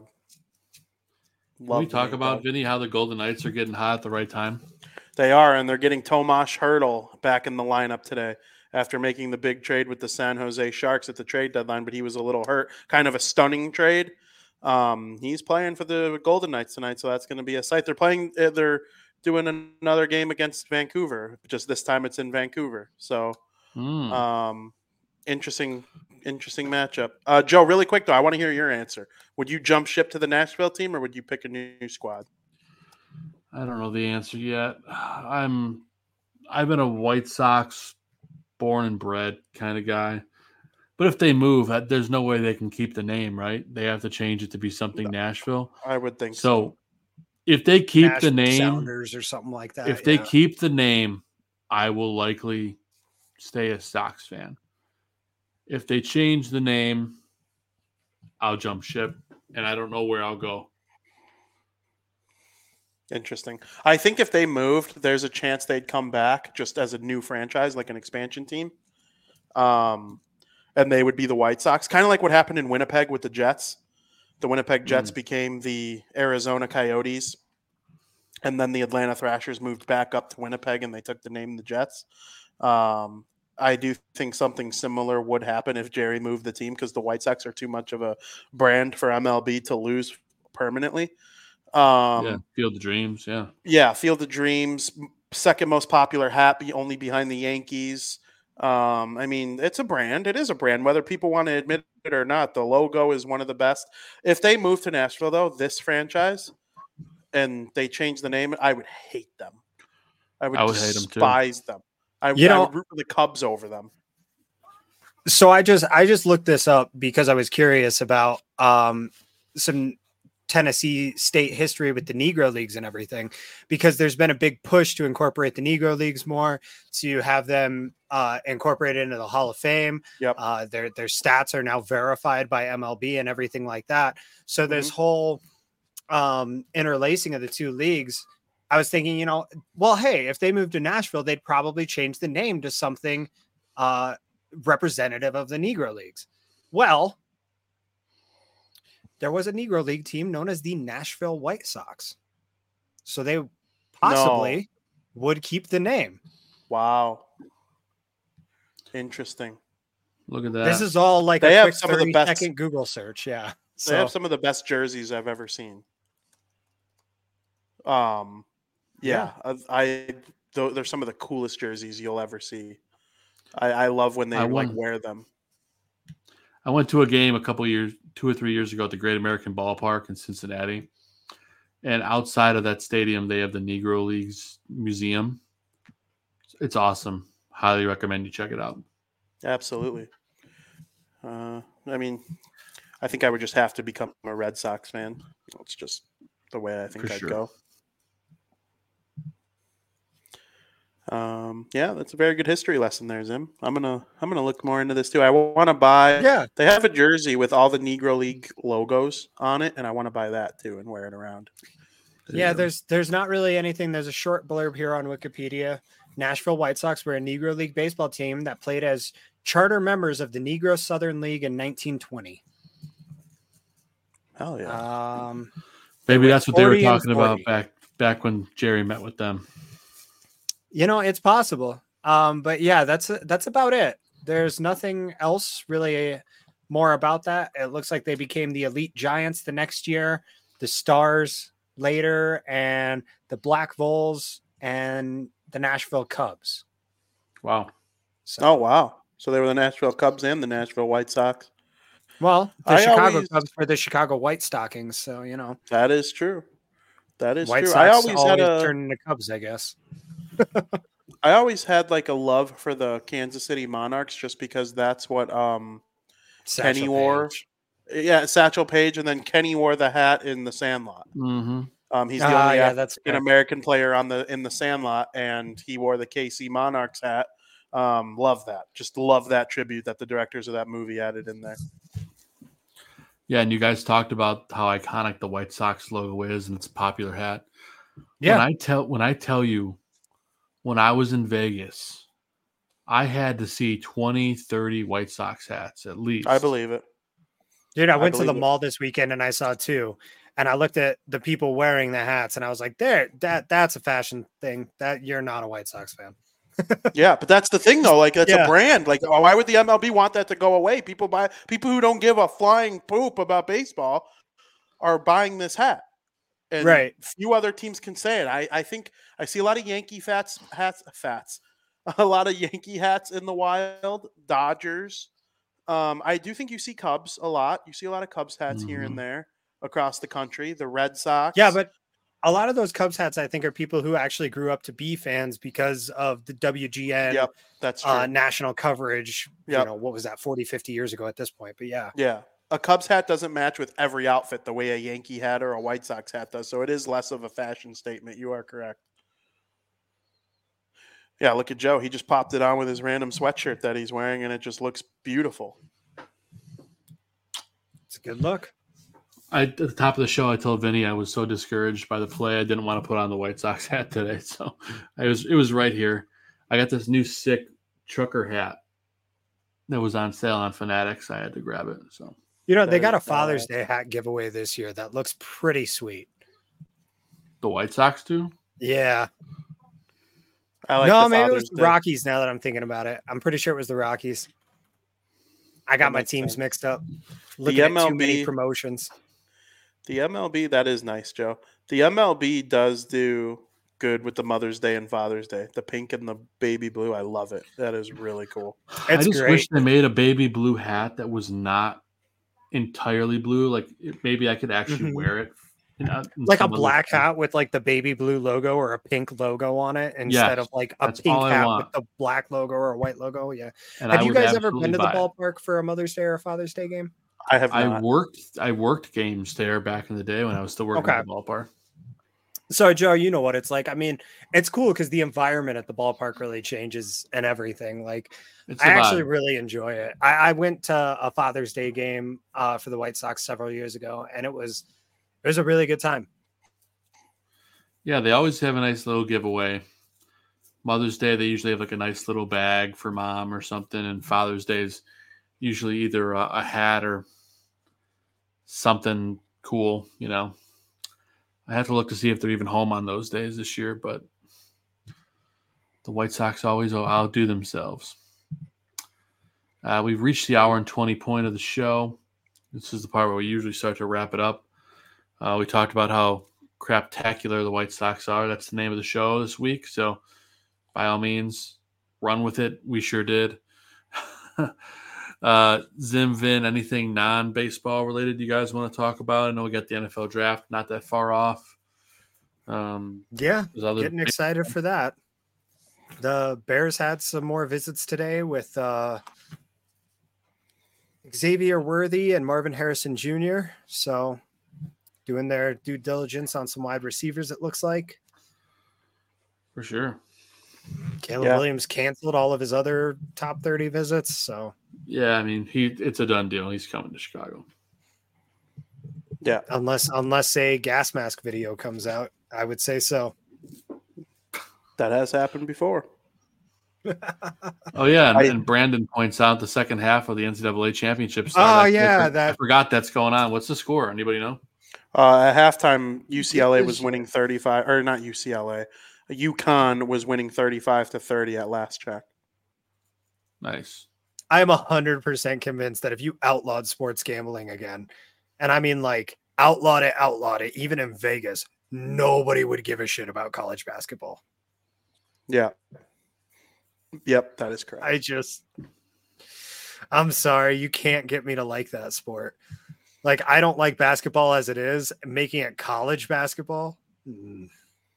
Can Love we the talk Nate about, dog. Vinny, how the Golden Knights are getting hot at the right time? They are, and they're getting Tomas Hertl back in the lineup today after making the big trade with the San Jose Sharks at the trade deadline, but he was a little hurt. Kind of a stunning trade. Um, he's playing for the Golden Knights tonight, so that's going to be a sight. They're playing. uh, They're doing another game against Vancouver. Just this time, it's in Vancouver. So, Hmm. um, interesting, interesting matchup. Uh, Joe, really quick though, I want to hear your answer. Would you jump ship to the Nashville team, or would you pick a new squad? I don't know the answer yet. I'm, I've been a White Sox born and bred kind of guy. But if they move, uh, there's no way they can keep the name, right? They have to change it to be something Nashville. I would think so. So if they keep Nashville the name, Sounders or something like that. if they yeah. keep the name, I will likely stay a Sox fan. If they change the name, I'll jump ship, and I don't know where I'll go. Interesting. I think if they moved, there's a chance they'd come back just as a new franchise, like an expansion team, Um, and they would be the White Sox, kind of like what happened in Winnipeg with the Jets. The Winnipeg Jets mm. became the Arizona Coyotes, and then the Atlanta Thrashers moved back up to Winnipeg, and they took the name the Jets. Um, I do think something similar would happen if Jerry moved the team because the White Sox are too much of a brand for M L B to lose permanently. Um, yeah, Field of Dreams, yeah. Yeah, Field of Dreams, second most popular hat, only behind the Yankees. Um, I mean, it's a brand. It is a brand, whether people want to admit it or not. The logo is one of the best. If they move to Nashville, though, this franchise, and they change the name, I would hate them. I would, I would despise hate them, too. them. I, you know, I would root for the Cubs over them. So I just I just looked this up because I was curious about um, some Tennessee state history with the Negro Leagues and everything, because there's been a big push to incorporate the Negro Leagues more, to have them uh, incorporated into the Hall of Fame. Yep. Uh, their their stats are now verified by M L B and everything like that. So mm-hmm. this whole um, interlacing of the two leagues, I was thinking, you know, well, hey, if they moved to Nashville, they'd probably change the name to something uh, representative of the Negro Leagues. Well, there was a Negro League team known as the Nashville White Sox. So they possibly no. would keep the name. Wow. Interesting. Look at that. This is all like they a have quick some of the best second Google search. Yeah. So. They have some of the best jerseys I've ever seen. Um, yeah, yeah. I, I they're some of the coolest jerseys you'll ever see. I, I love when they I like wear them. I went to a game a couple years, two or three years ago at the Great American Ballpark in Cincinnati. And outside of that stadium, they have the Negro Leagues Museum. It's awesome. Highly recommend you check it out. Absolutely. Uh, I mean, I think I would just have to become a Red Sox fan. It's just the way I think For I'd sure. go. Um, yeah, that's a very good history lesson there, Zim. I'm gonna I'm gonna look more into this too. I want to buy. Yeah, they have a jersey with all the Negro League logos on it, and I want to buy that too and wear it around. There yeah, there's there's not really anything. There's a short blurb here on Wikipedia. Nashville White Sox were a Negro League baseball team that played as charter members of the Negro Southern League in nineteen twenty. Hell yeah! Um, Maybe that's what they were talking about back back when Jerry met with them. You know, it's possible. Um, but yeah, that's that's about it. There's nothing else really more about that. It looks like they became the Elite Giants the next year, the Stars later, and the Black Vols and the Nashville Cubs. Wow. So, oh, wow. So they were the Nashville Cubs and the Nashville White Sox. Well, the I Chicago always, Cubs were the Chicago White Stockings, so, you know. That is true. That is White true. Sox I always, always had a, turn into Cubs, I guess. I always had like a love for the Kansas City Monarchs just because that's what um, Kenny wore. Yeah, Satchel Paige, and then Kenny wore the hat in the Sandlot. Mm-hmm. Um, he's the ah, only yeah, that's an American player on the in the Sandlot, and he wore the K C Monarchs hat. Um, love that. Just love that tribute that the directors of that movie added in there. Yeah, and you guys talked about how iconic the White Sox logo is and its a popular hat. Yeah. When I tell when I tell you, when I was in Vegas, I had to see twenty, thirty White Sox hats at least. I believe it. Dude, I went I to the it. mall this weekend and I saw two. And I looked at the people wearing the hats and I was like, there, that that's a fashion thing. That you're not a White Sox fan. Yeah, but that's the thing though. Like it's yeah. a brand. Like, oh, why would the M L B want that to go away? People buy people who don't give a flying poop about baseball are buying this hat. And right. few other teams can say it. I, I think I see a lot of Yankee fats hats fats. A lot of Yankee hats in the wild, Dodgers. Um, I do think you see Cubs a lot. You see a lot of Cubs hats mm-hmm. here and there across the country. The Red Sox. Yeah, but a lot of those Cubs hats, I think, are people who actually grew up to be fans because of the W G N yep, that's true. Uh, national coverage. Yep. You know, what was that, forty, fifty years ago at this point? But yeah. Yeah. A Cubs hat doesn't match with every outfit the way a Yankee hat or a White Sox hat does. So it is less of a fashion statement. You are correct. Yeah, look at Joe. He just popped it on with his random sweatshirt that he's wearing, and it just looks beautiful. It's a good look. I, at the top of the show, I told Vinny I was so discouraged by the play, I didn't want to put on the White Sox hat today. So I was, it was right here. I got this new sick trucker hat. That was on sale on Fanatics. I had to grab it. So you know, they That got a is, uh, Father's Day hat giveaway this year that looks pretty sweet. the White Sox do. Yeah. I like no, the maybe it Father's was the Day. Rockies now that I'm thinking about it. I'm pretty sure it was the Rockies. I got That my makes teams sense. mixed up. Looking at too many M L B promotions. The M L B, that is nice, Joe. The M L B does do good with the Mother's Day and Father's Day. The pink and the baby blue, I love it. That is really cool. I It's just great. wish they made a baby blue hat that was not entirely blue. Like it, maybe I could actually Mhm. wear it. In, uh, in Like a some other black thing. hat with like the baby blue logo or a pink logo on it instead Yes, of like a that's pink all I hat want. with the black logo or a white logo. Yeah. And Have I you would guys ever been absolutely to the buy it. ballpark for a Mother's Day or a Father's Day game? I have I not. worked. I worked games there back in the day when I was still working Okay. at the ballpark. So, Joe, you know what it's like. I mean, it's cool because the environment at the ballpark really changes and everything. Like, It's I a actually vibe. really enjoy it. I, I went to a Father's Day game uh, for the White Sox several years ago, and it was it was a really good time. Yeah, they always have a nice little giveaway. Mother's Day, they usually have like a nice little bag for mom or something, and Father's Day is usually either a, a hat or something cool. You know, I have to look to see if they're even home on those days this year, but the White Sox always outdo themselves. Uh, we've reached the hour and twenty point of the show. This is the part where we usually start to wrap it up. Uh, we talked about how craptacular the White Sox are. That's the name of the show this week. So by all means, run with it. We sure did. uh, Zim, Vin, anything non-baseball related you guys want to talk about? I know we got the N F L draft not that far off. Um, Yeah, there's other getting excited for that. The Bears had some more visits today with uh, Xavier Worthy and Marvin Harrison Junior So doing their due diligence on some wide receivers, it looks like. For sure. Caleb Yeah. Williams canceled all of his other top thirty visits. So Yeah, I mean, he it's a done deal. He's coming to Chicago. Yeah. unless unless a gas mask video comes out, I would say so. That has happened before. Oh, yeah, and, I- and Brandon points out the second half of the N C double A championship. Oh, started. I- yeah, I, for- I that- forgot that's going on. What's the score? Anybody know? Uh, at halftime, U C L A It was was- winning thirty-five, or not U C L A. UConn was winning thirty-five to thirty at last check. Nice. I am one hundred percent convinced that if you outlawed sports gambling again, and I mean like outlawed it, outlawed it, even in Vegas, nobody would give a shit about college basketball. Yeah. Yep, that is correct. I just, I'm sorry, you can't get me to like that sport. Like, I don't like basketball as it is. Making it college basketball, mm.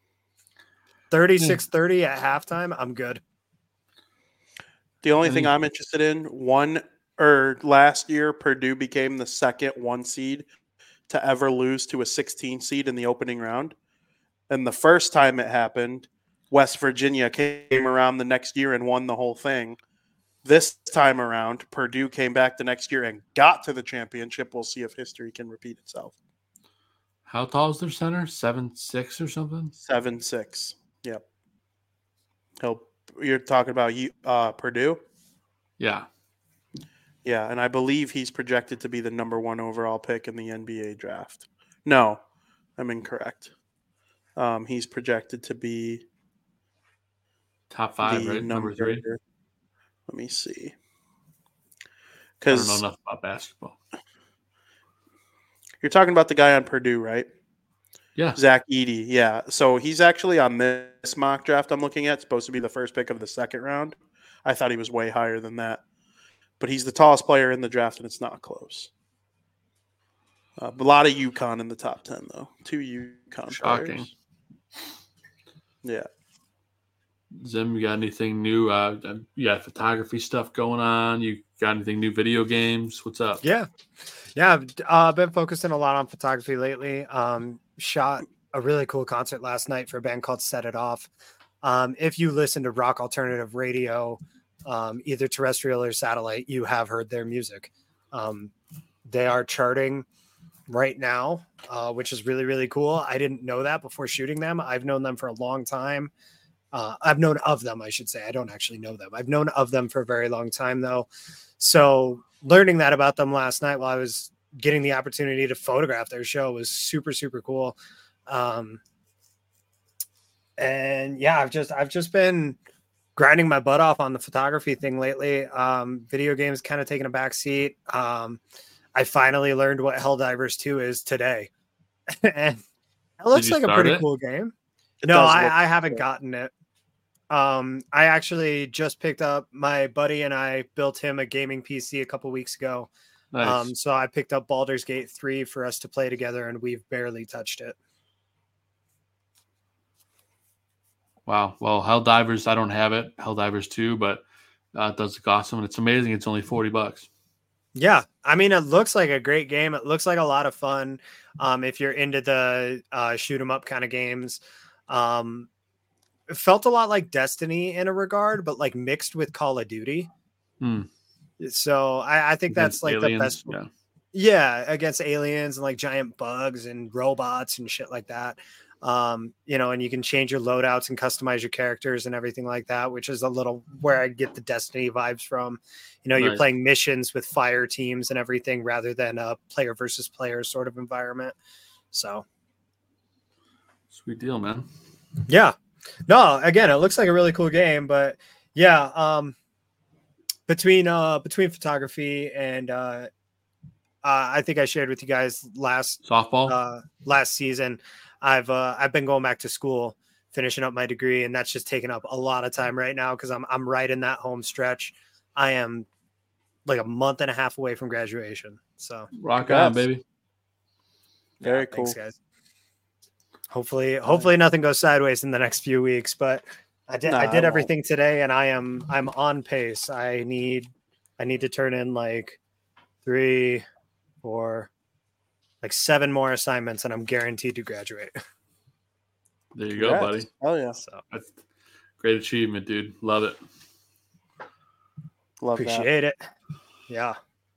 thirty-six thirty at halftime, I'm good. The only I thing think- I'm interested in, one or last year, Purdue became the second one seed to ever lose to a sixteen seed in the opening round. And the first time it happened, West Virginia came around the next year and won the whole thing. This time around, Purdue came back the next year and got to the championship. We'll see if history can repeat itself. How tall is their center? Seven six or something? seven six. Yep. He'll, you're talking about you, uh, Purdue? Yeah. Yeah, and I believe he's projected to be the number one overall pick in the N B A draft. No, I'm incorrect. Um, he's projected to be Top five, the right? Number three. Let me see. I don't know Because enough about basketball. you're talking about the guy on Purdue, right? Yeah. Zach Edey. Yeah. So he's actually on this mock draft I'm looking at, supposed to be the first pick of the second round. I thought he was way higher than that. But he's the tallest player in the draft, and it's not close. Uh, a lot of UConn in the top ten, though. Two UConn Shocking. players. Yeah. Zim, you got anything new? Uh, you got photography stuff going on? You got anything new? Video games? What's up? Yeah. Yeah. I've uh, been focusing a lot on photography lately. Um, shot a really cool concert last night for a band called Set It Off. Um, if you listen to rock alternative radio, um, either terrestrial or satellite, you have heard their music. Um, they are charting right now, uh, which is really, really cool. I didn't know that before shooting them. I've known them for a long time. Uh, I've known of them, I should say. I don't actually know them. I've known of them for a very long time, though. So learning that about them last night while I was getting the opportunity to photograph their show was super, super cool. Um, and yeah, I've just, I've just been grinding my butt off on the photography thing lately. Um, video games kind of taking a back seat. Um, I finally learned what Helldivers two is today. And it looks like a pretty it? cool game. It no, I, I haven't cool. gotten it. Um, I actually just picked up, my buddy and I built him a gaming P C a couple weeks ago. Nice. Um, so I picked up Baldur's Gate three for us to play together, and we've barely touched it. Wow. Well, Helldivers, I don't have it. Helldivers two, but uh, it does look awesome, and it's amazing. It's only forty bucks. Yeah. I mean, it looks like a great game. It looks like a lot of fun. Um, if you're into the uh, shoot 'em up kind of games. Um, it felt a lot like Destiny in a regard, but like mixed with Call of Duty. Hmm. So I, I think Against that's like aliens, the best. Yeah. Yeah. Against aliens and like giant bugs and robots and shit like that. Um, you know, and you can change your loadouts and customize your characters and everything like that, which is a little where I get the Destiny vibes from. You know, nice. You're playing missions with fire teams and everything rather than a player versus player sort of environment. So sweet deal, man. Yeah. No, again, it looks like a really cool game, but yeah, um, between uh between photography and uh, uh I think I shared with you guys last softball uh last season. I've uh, I've been going back to school, finishing up my degree, and that's just taking up a lot of time right now because I'm I'm right in that home stretch. I am like a month and a half away from graduation. So rock on, baby. Very yeah, cool, thanks, guys. Hopefully, hopefully nothing goes sideways in the next few weeks. But I did nah, I did I everything today, and I am I'm on pace. I need I need to turn in like three, four. Like seven more assignments, and I'm guaranteed to graduate. There you go, buddy. Oh yeah, so that's great achievement, dude. Love it. Love Appreciate that. it. Yeah.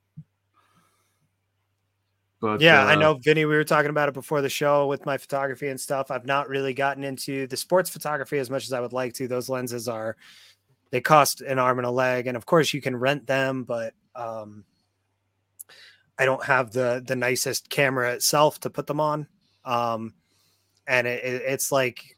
But, yeah, uh, I know, Vinny, we were talking about it before the show with my photography and stuff. I've not really gotten into the sports photography as much as I would like to. Those lenses are, they cost an arm and a leg. And of course you can rent them, but um, I don't have the, the nicest camera itself to put them on. Um, and it, it, it's like,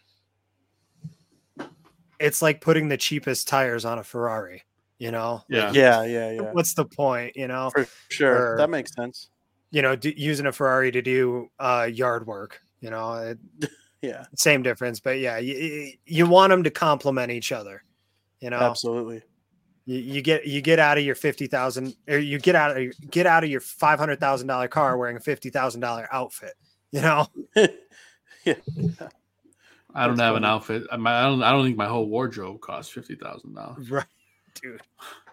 it's like putting the cheapest tires on a Ferrari, you know? Yeah. Like, yeah. Yeah. Yeah. What's the point, you know? For sure. Or, that makes sense. You know, d- using a Ferrari to do uh, yard work, you know, it, yeah, same difference. But yeah, you, you want them to complement each other, you know. Absolutely. You, you get you get out of your fifty thousand, or you get out of get out of your five hundred thousand dollar car wearing a fifty thousand dollar outfit, you know. yeah. I don't That's have funny. an outfit. I, I don't. I don't think my whole wardrobe costs fifty thousand dollars. Right, dude.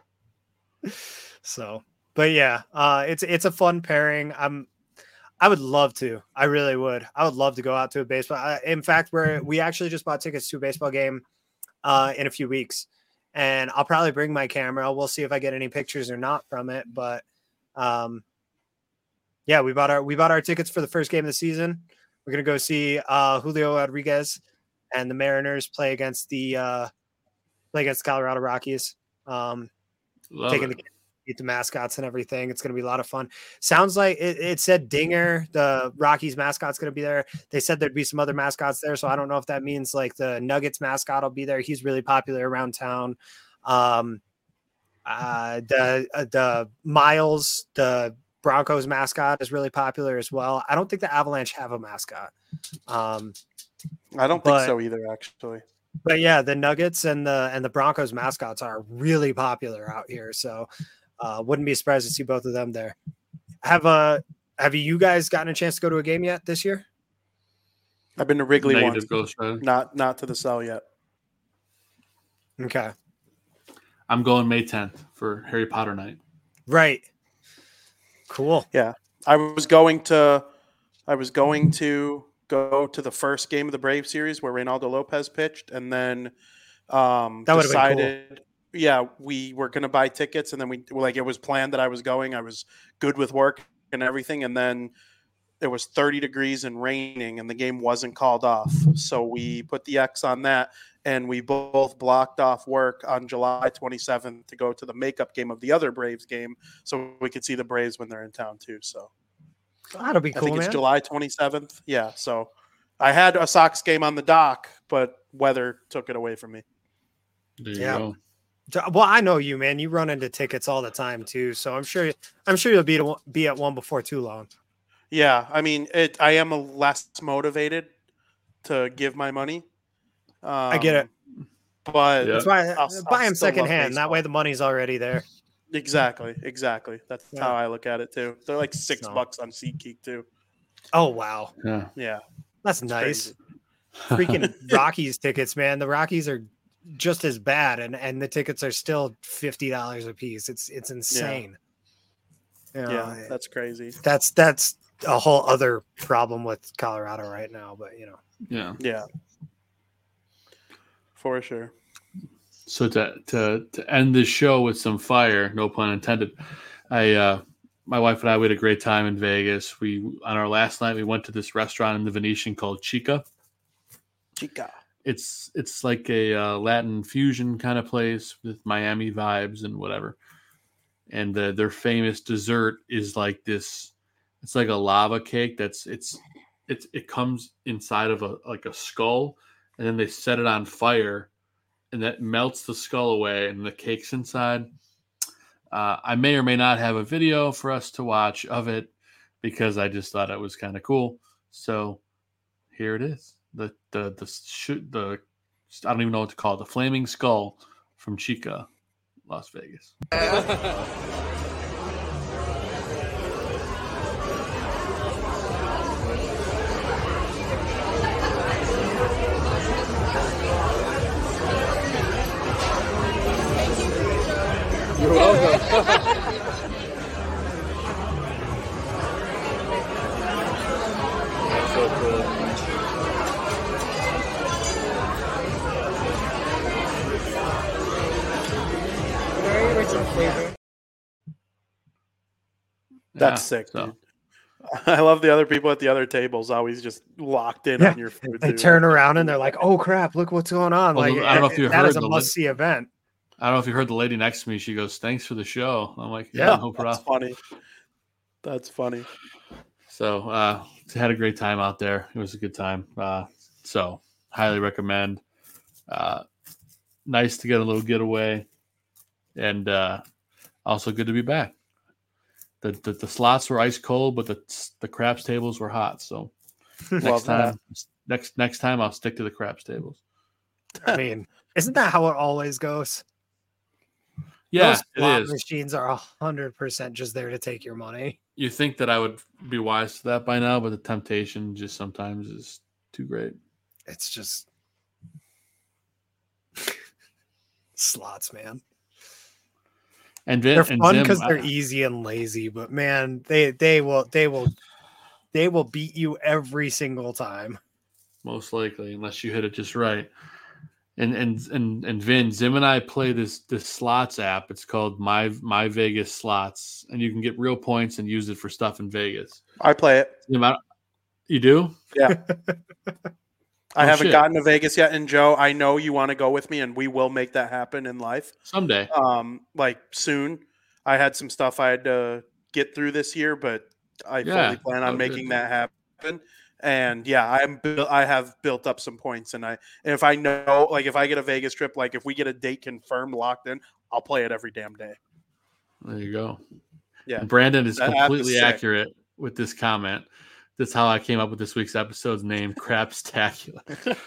So. But yeah, uh, it's it's a fun pairing. I'm, I would love to. I really would. I would love to go out to a baseball. I, in fact, we're we actually just bought tickets to a baseball game uh, in a few weeks, and I'll probably bring my camera. We'll see if I get any pictures or not from it. But um, yeah, we bought our we bought our tickets for the first game of the season. We're gonna go see uh, Julio Rodriguez and the Mariners play against the uh, play against the Colorado Rockies. Um, love taking it. the the mascots and everything. It's going to be a lot of fun. Sounds like it, it said Dinger, the Rockies mascot's going to be there. They said there'd be some other mascots there. So I don't know if that means like the Nuggets mascot will be there. He's really popular around town. Um, uh, the, uh, the Miles, the Broncos mascot is really popular as well. I don't think the Avalanche have a mascot. Um, I don't but, think so either, actually. But yeah, the Nuggets and the, and the Broncos mascots are really popular out here. So, Uh, wouldn't be surprised to see both of them there. Have uh, have you guys gotten a chance to go to a game yet this year? I've been to Wrigley Negative once, Ghost not not to the Cell yet. Okay, I'm going May tenth for Harry Potter night. Right. Cool. Yeah, I was going to, I was going to go to the first game of the Brave series where Reynaldo Lopez pitched, and then um, that decided. Cool. Yeah, we were going to buy tickets, and then we like it was planned that I was going. I was good with work and everything, and then it was thirty degrees and raining, and the game wasn't called off. So we put the X on that, and we both blocked off work on July twenty-seventh to go to the makeup game of the other Braves game, so we could see the Braves when they're in town too. So that'll be cool. I think it's man. July twenty-seventh. Yeah. So I had a Sox game on the dock, but weather took it away from me. There you Yeah. go. Well, I know you, man. You run into tickets all the time too, so I'm sure I'm sure you'll be to, be at one before too long. Yeah, I mean, it. I am a less motivated to give my money. Um, I get it. But Yeah. That's why I'll- buy I'll them still love secondhand. That baseball. way, the money's already there. Exactly, exactly. That's Yeah. how I look at it too. They're like six So. bucks on SeatGeek too. Oh wow, Yeah. Yeah, that's it's nice. crazy. Freaking Rockies tickets, man. The Rockies are just as bad, and and the tickets are still fifty dollars a piece. It's it's insane. You know, Yeah, that's crazy. that's that's a whole other problem with Colorado right now. But you know, Yeah. Yeah, for sure. So to to to end this show with some fire, no pun intended. I uh my wife and I we had a great time in Vegas. We on our last night we went to this restaurant in the Venetian called Chica. Chica. It's it's like a uh, Latin fusion kind of place with Miami vibes and whatever. And the, their famous dessert is like this. It's like a lava cake. That's it's it's it comes inside of a like a skull, and then they set it on fire, and that melts the skull away, and the cake's inside. Uh, I may or may not have a video for us to watch of it because I just thought it was kind of cool. So here it is. The the the shoot the I don't even know what to call it. The flaming skull from Chica, Las Vegas. You're welcome. That's so cool. Very rich in flavor. That's Yeah, sick, so. dude. I love the other people at the other tables always just locked in Yeah. on your food. they too. turn around and they're like, "Oh crap! Look what's going on!" Well, Like I don't know if you that heard is a the must see event. I don't know if you heard the lady next to me. She goes, "Thanks for the show." I'm like, "Yeah, Yeah, no That's problem." funny. That's funny. So uh, had a great time out there. It was a good time. Uh, so highly recommend. Uh, nice to get a little getaway, and uh, also good to be back. The, the the slots were ice cold, but the the craps tables were hot. So next Love that. time, next next time I'll stick to the craps tables. I mean, isn't that how it always goes? Yeah, Those it slot is. machines are a hundred percent just there to take your money. You think that I would be wise to that by now, but the temptation just sometimes is too great. It's just slots, man. And Vin, They're and fun Zim, because they're I- easy and lazy, but man, they they will they will they will beat you every single time. most likely, unless you hit it just right. And and and and Vin, Zim and I play this this slots app. It's called My My Vegas Slots, and you can get real points and use it for stuff in Vegas. I play it. Zim, I- You do? Yeah. I Oh, haven't shit. gotten to Vegas yet, and Joe, I know you want to go with me, and we will make that happen in life. Someday. Um, like soon. I had some stuff I had to get through this year, but I Yeah. fully plan on Oh, making good. that happen. And yeah, I'm bu- I have built up some points, and I and if I know, like if I get a Vegas trip, like if we get a date confirmed, locked in, I'll play it every damn day. There you go. Yeah. And Brandon is That app is completely sick. accurate with this comment. That's how I came up with this week's episode's name, Crapstacular.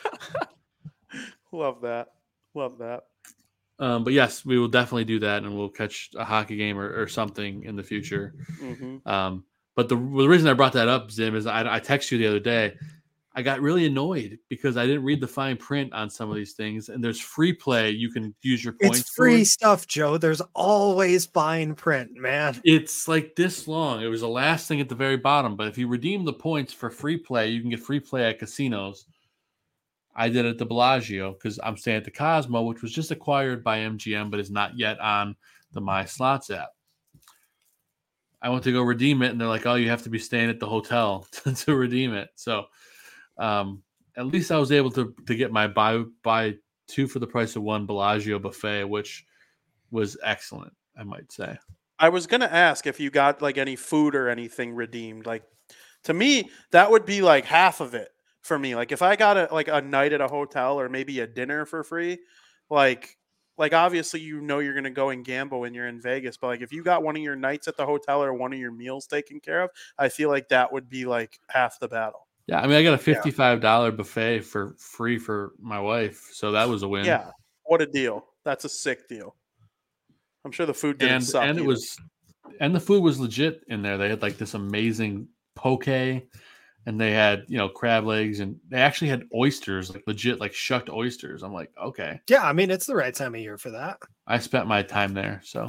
Love that. Love that. Um, but yes, we will definitely do that, and we'll catch a hockey game or, or something in the future. hmm Um, but the, the reason I brought that up, Zim, is I, I texted you the other day. I got really annoyed because I didn't read the fine print on some of these things, and there's free play. You can use your points. It's free for. stuff, Joe. There's always fine print, man. It's like this long. It was the last thing at the very bottom. But if you redeem the points for free play, you can get free play at casinos. I did it at the Bellagio because I'm staying at the Cosmo, which was just acquired by M G M, but is not yet on the My Slots app. I went to go redeem it, and they're like, "Oh, you have to be staying at the hotel to, to redeem it." So, um, at least I was able to to get my buy buy two for the price of one Bellagio buffet, which was excellent, I might say. I was gonna ask if you got like any food or anything redeemed. Like, to me, that would be like half of it for me. Like, if I got a like a night at a hotel or maybe a dinner for free, like. Like, obviously, you know you're going to go and gamble when you're in Vegas. But, like, if you got one of your nights at the hotel or one of your meals taken care of, I feel like that would be, like, half the battle. Yeah, I mean, I got a fifty-five dollars yeah. buffet for free for my wife. So that was a win. Yeah, what a deal. That's a sick deal. I'm sure the food didn't and, suck And it either. was, and the food was legit in there. They had, like, this amazing poke. And they had, you know, crab legs, and they actually had oysters, like legit, like shucked oysters. I'm like, okay. Yeah, I mean, it's the right time of year for that. I spent my time there, so.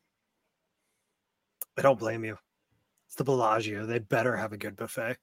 I don't blame you. It's the Bellagio. They better have a good buffet.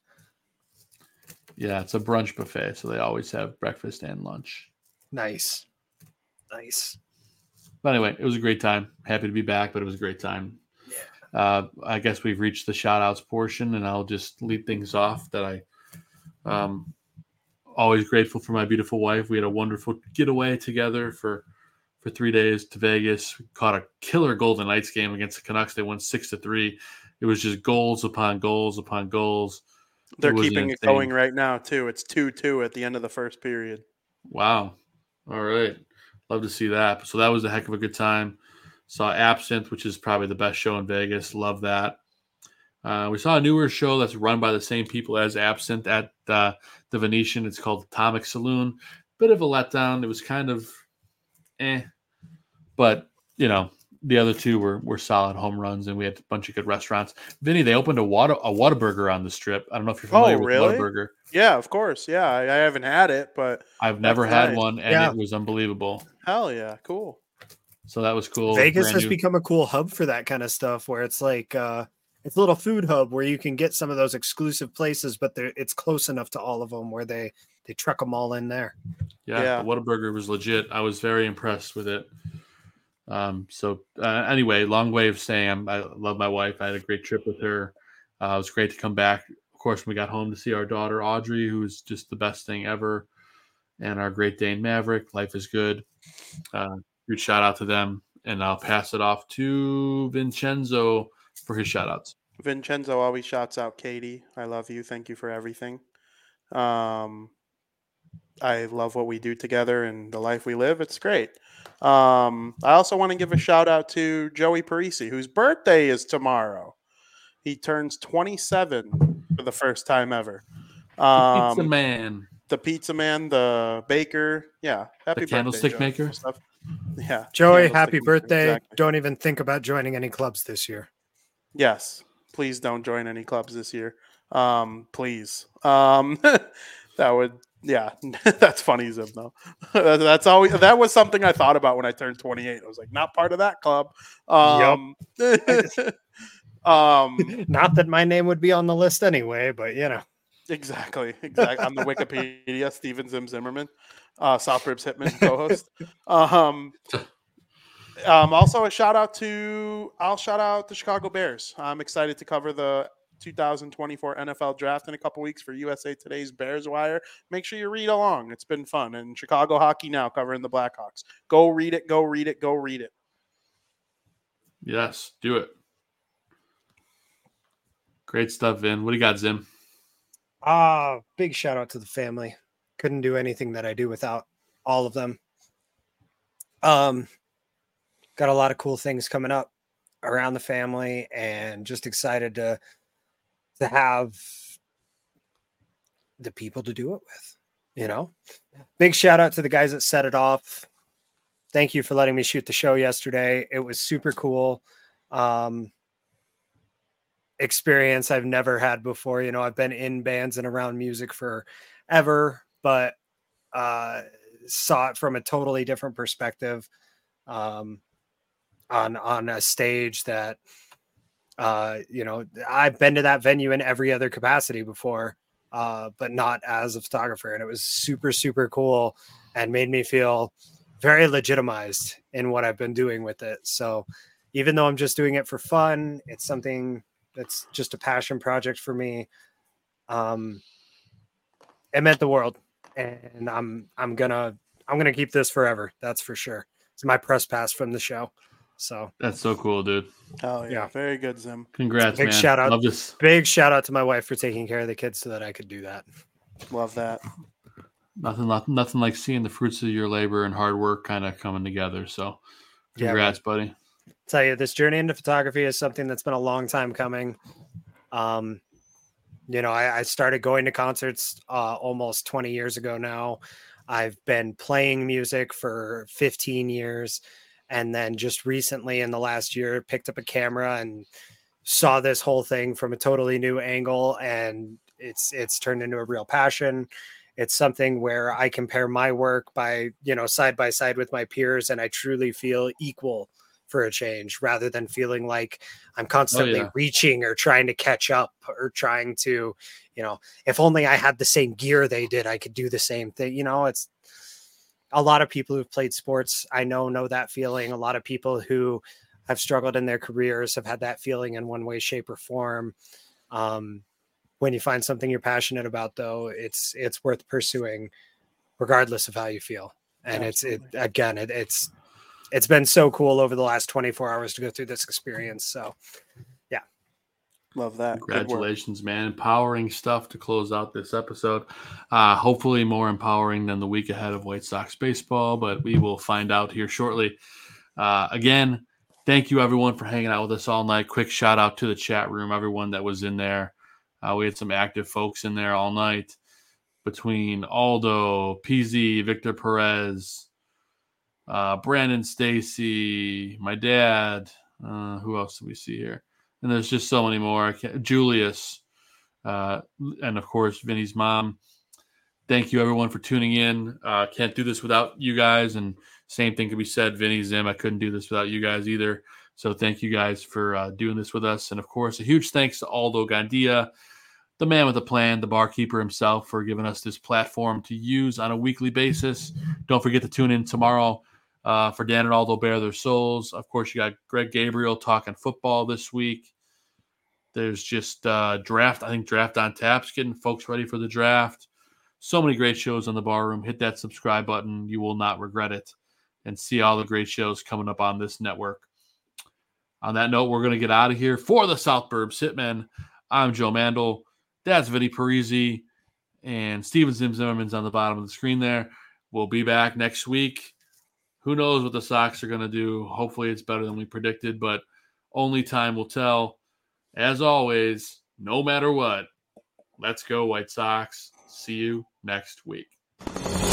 Yeah, it's a brunch buffet, so they always have breakfast and lunch. Nice. Nice. But anyway, it was a great time. Happy to be back, but it was a great time. Uh, I guess we've reached the shout outs portion, and I'll just lead things off that I um always grateful for my beautiful wife. We had a wonderful getaway together for for three days to Vegas. We caught a killer Golden Knights game against the Canucks. They won six to three. It was just goals upon goals upon goals. They're it keeping it going right now too. It's two two at the end of the first period. Wow. All right. Love to see that. So that was a heck of a good time. Saw Absinthe, which is probably the best show in Vegas. Love that. Uh, we saw a newer show that's run by the same people as Absinthe at uh, the Venetian. It's called Atomic Saloon. Bit of a letdown. It was kind of eh. But, you know, the other two were were solid home runs, and we had a bunch of good restaurants. Vinny, they opened a water a Whataburger on the Strip. I don't know if you're familiar oh, really? with Whataburger. Yeah, of course. Yeah, I, I haven't had it, but I've never had nice. one, and yeah. it was unbelievable. Hell yeah, cool. So that was cool. Vegas Brand has new. become a cool hub for that kind of stuff, where it's like uh, it's a little food hub where you can get some of those exclusive places, but it's close enough to all of them where they they truck them all in there. Yeah, yeah. The Whataburger was legit. I was very impressed with it. Um, so uh, anyway, long way of saying I love my wife. I had a great trip with her. Uh, it was great to come back. Of course, when we got home to see our daughter Audrey, who's just the best thing ever, and our Great Dane Maverick. Life is good. Uh, Huge shout out to them, and I'll pass it off to Vincenzo for his shout outs. Vincenzo always shouts out Katie. I love you. Thank you for everything. Um, I love what we do together and the life we live. It's great. Um, I also want to give a shout out to Joey Parisi, whose birthday is tomorrow. He turns twenty-seven for the first time ever. Um, Pizza man. The pizza man, the baker. Yeah. Happy the birthday, candlestick Joey. maker. Yeah. Joey, candlestick happy maker, birthday. exactly. Don't even think about joining any clubs this year. Yes. Please don't join any clubs this year. Um, please. Um, that would, yeah, that's funny, Zim, though. That's always, that was something I thought about when I turned twenty-eight. I was like, not part of that club. Um, yep. um, Not that my name would be on the list anyway, but you know. Exactly. Exactly. On the Wikipedia, Steven Zim Zimmerman, uh, South Burbs Hitman co-host. Um, um, also a shout out to, I'll shout out the Chicago Bears. I'm excited to cover the two thousand twenty-four N F L draft in a couple weeks for U S A Today's Bears Wire. Make sure you read along. It's been fun. And Chicago Hockey Now covering the Blackhawks. Go read it. Go read it. Go read it. Yes, do it. Great stuff, Vin. What do you got, Zim? Ah, big shout out to the family. Couldn't do anything that I do without all of them. Um, got a lot of cool things coming up around the family, and just excited to to have the people to do it with. You know, big shout out to the guys that set it off. Thank you for letting me shoot the show yesterday. It was super cool. Um, experience I've never had before. You know, I've been in bands and around music forever, but uh, saw it from a totally different perspective um, on, on a stage that, uh, you know, I've been to that venue in every other capacity before, uh, but not as a photographer. And it was super, super cool and made me feel very legitimized in what I've been doing with it. So even though I'm just doing it for fun, it's something It's just a passion project for me. Um, it meant the world, and I'm I'm gonna I'm gonna keep this forever. That's for sure. It's my press pass from the show. So that's so cool, dude. Oh yeah, Yeah. very good, Zim. Congrats, big man. shout out, Love this. big shout out to my wife for taking care of the kids so that I could do that. Love that. Nothing, nothing, nothing like seeing the fruits of your labor and hard work kind of coming together. So, Yeah, congrats, buddy. Tell you, this journey into photography is something that's been a long time coming. Um, you know, I, I started going to concerts uh, almost twenty years ago now. I've been playing music for fifteen years. And then just recently in the last year, picked up a camera and saw this whole thing from a totally new angle. And it's, it's turned into a real passion. It's something where I compare my work by, you know, side by side with my peers. And I truly feel equal for a change rather than feeling like I'm constantly Oh, yeah. reaching or trying to catch up or trying to, you know, if only I had the same gear they did, I could do the same thing. You know, it's a lot of people who've played sports, I know, know that feeling. A lot of people who have struggled in their careers have had that feeling in one way, shape, or form. Um, when you find something you're passionate about, though, it's, it's worth pursuing regardless of how you feel. And Absolutely. it's, it, again, it, it's, it's been so cool over the last twenty-four hours to go through this experience. So yeah. Love that. Good work. Congratulations, man. Empowering stuff to close out this episode. Uh, hopefully more empowering than the week ahead of White Sox baseball, but we will find out here shortly. Uh, again, thank you everyone for hanging out with us all night. Quick shout out to the chat room, everyone that was in there. Uh, we had some active folks in there all night between Aldo, P Z, Victor Perez, uh, Brandon Stacy, my dad. Uh, who else do we see here? And there's just so many more. I can't, Julius, uh, and of course, Vinny's mom. Thank you, everyone, for tuning in. Uh, can't do this without you guys. And same thing could be said, Vinny, Zim. I couldn't do this without you guys either. So thank you guys for uh, doing this with us. And, of course, a huge thanks to Aldo Gandia, the man with the plan, the barkeeper himself, for giving us this platform to use on a weekly basis. Don't forget to tune in tomorrow uh, for Dan and Aldo Bare Their Souls. Of course, you got Greg Gabriel talking football this week. There's just uh, draft. I think Draft on Tap's getting folks ready for the draft. So many great shows on the Bar Room. Hit that subscribe button. You will not regret it. And see all the great shows coming up on this network. On that note, we're going to get out of here. For the South Burbs Hitmen, I'm Joe Mandel. That's Vinny Parisi. And Steven Zim Zimmerman's on the bottom of the screen there. We'll be back next week. Who knows what the Sox are going to do. Hopefully it's better than we predicted, but only time will tell. As always, no matter what, let's go White Sox. See you next week.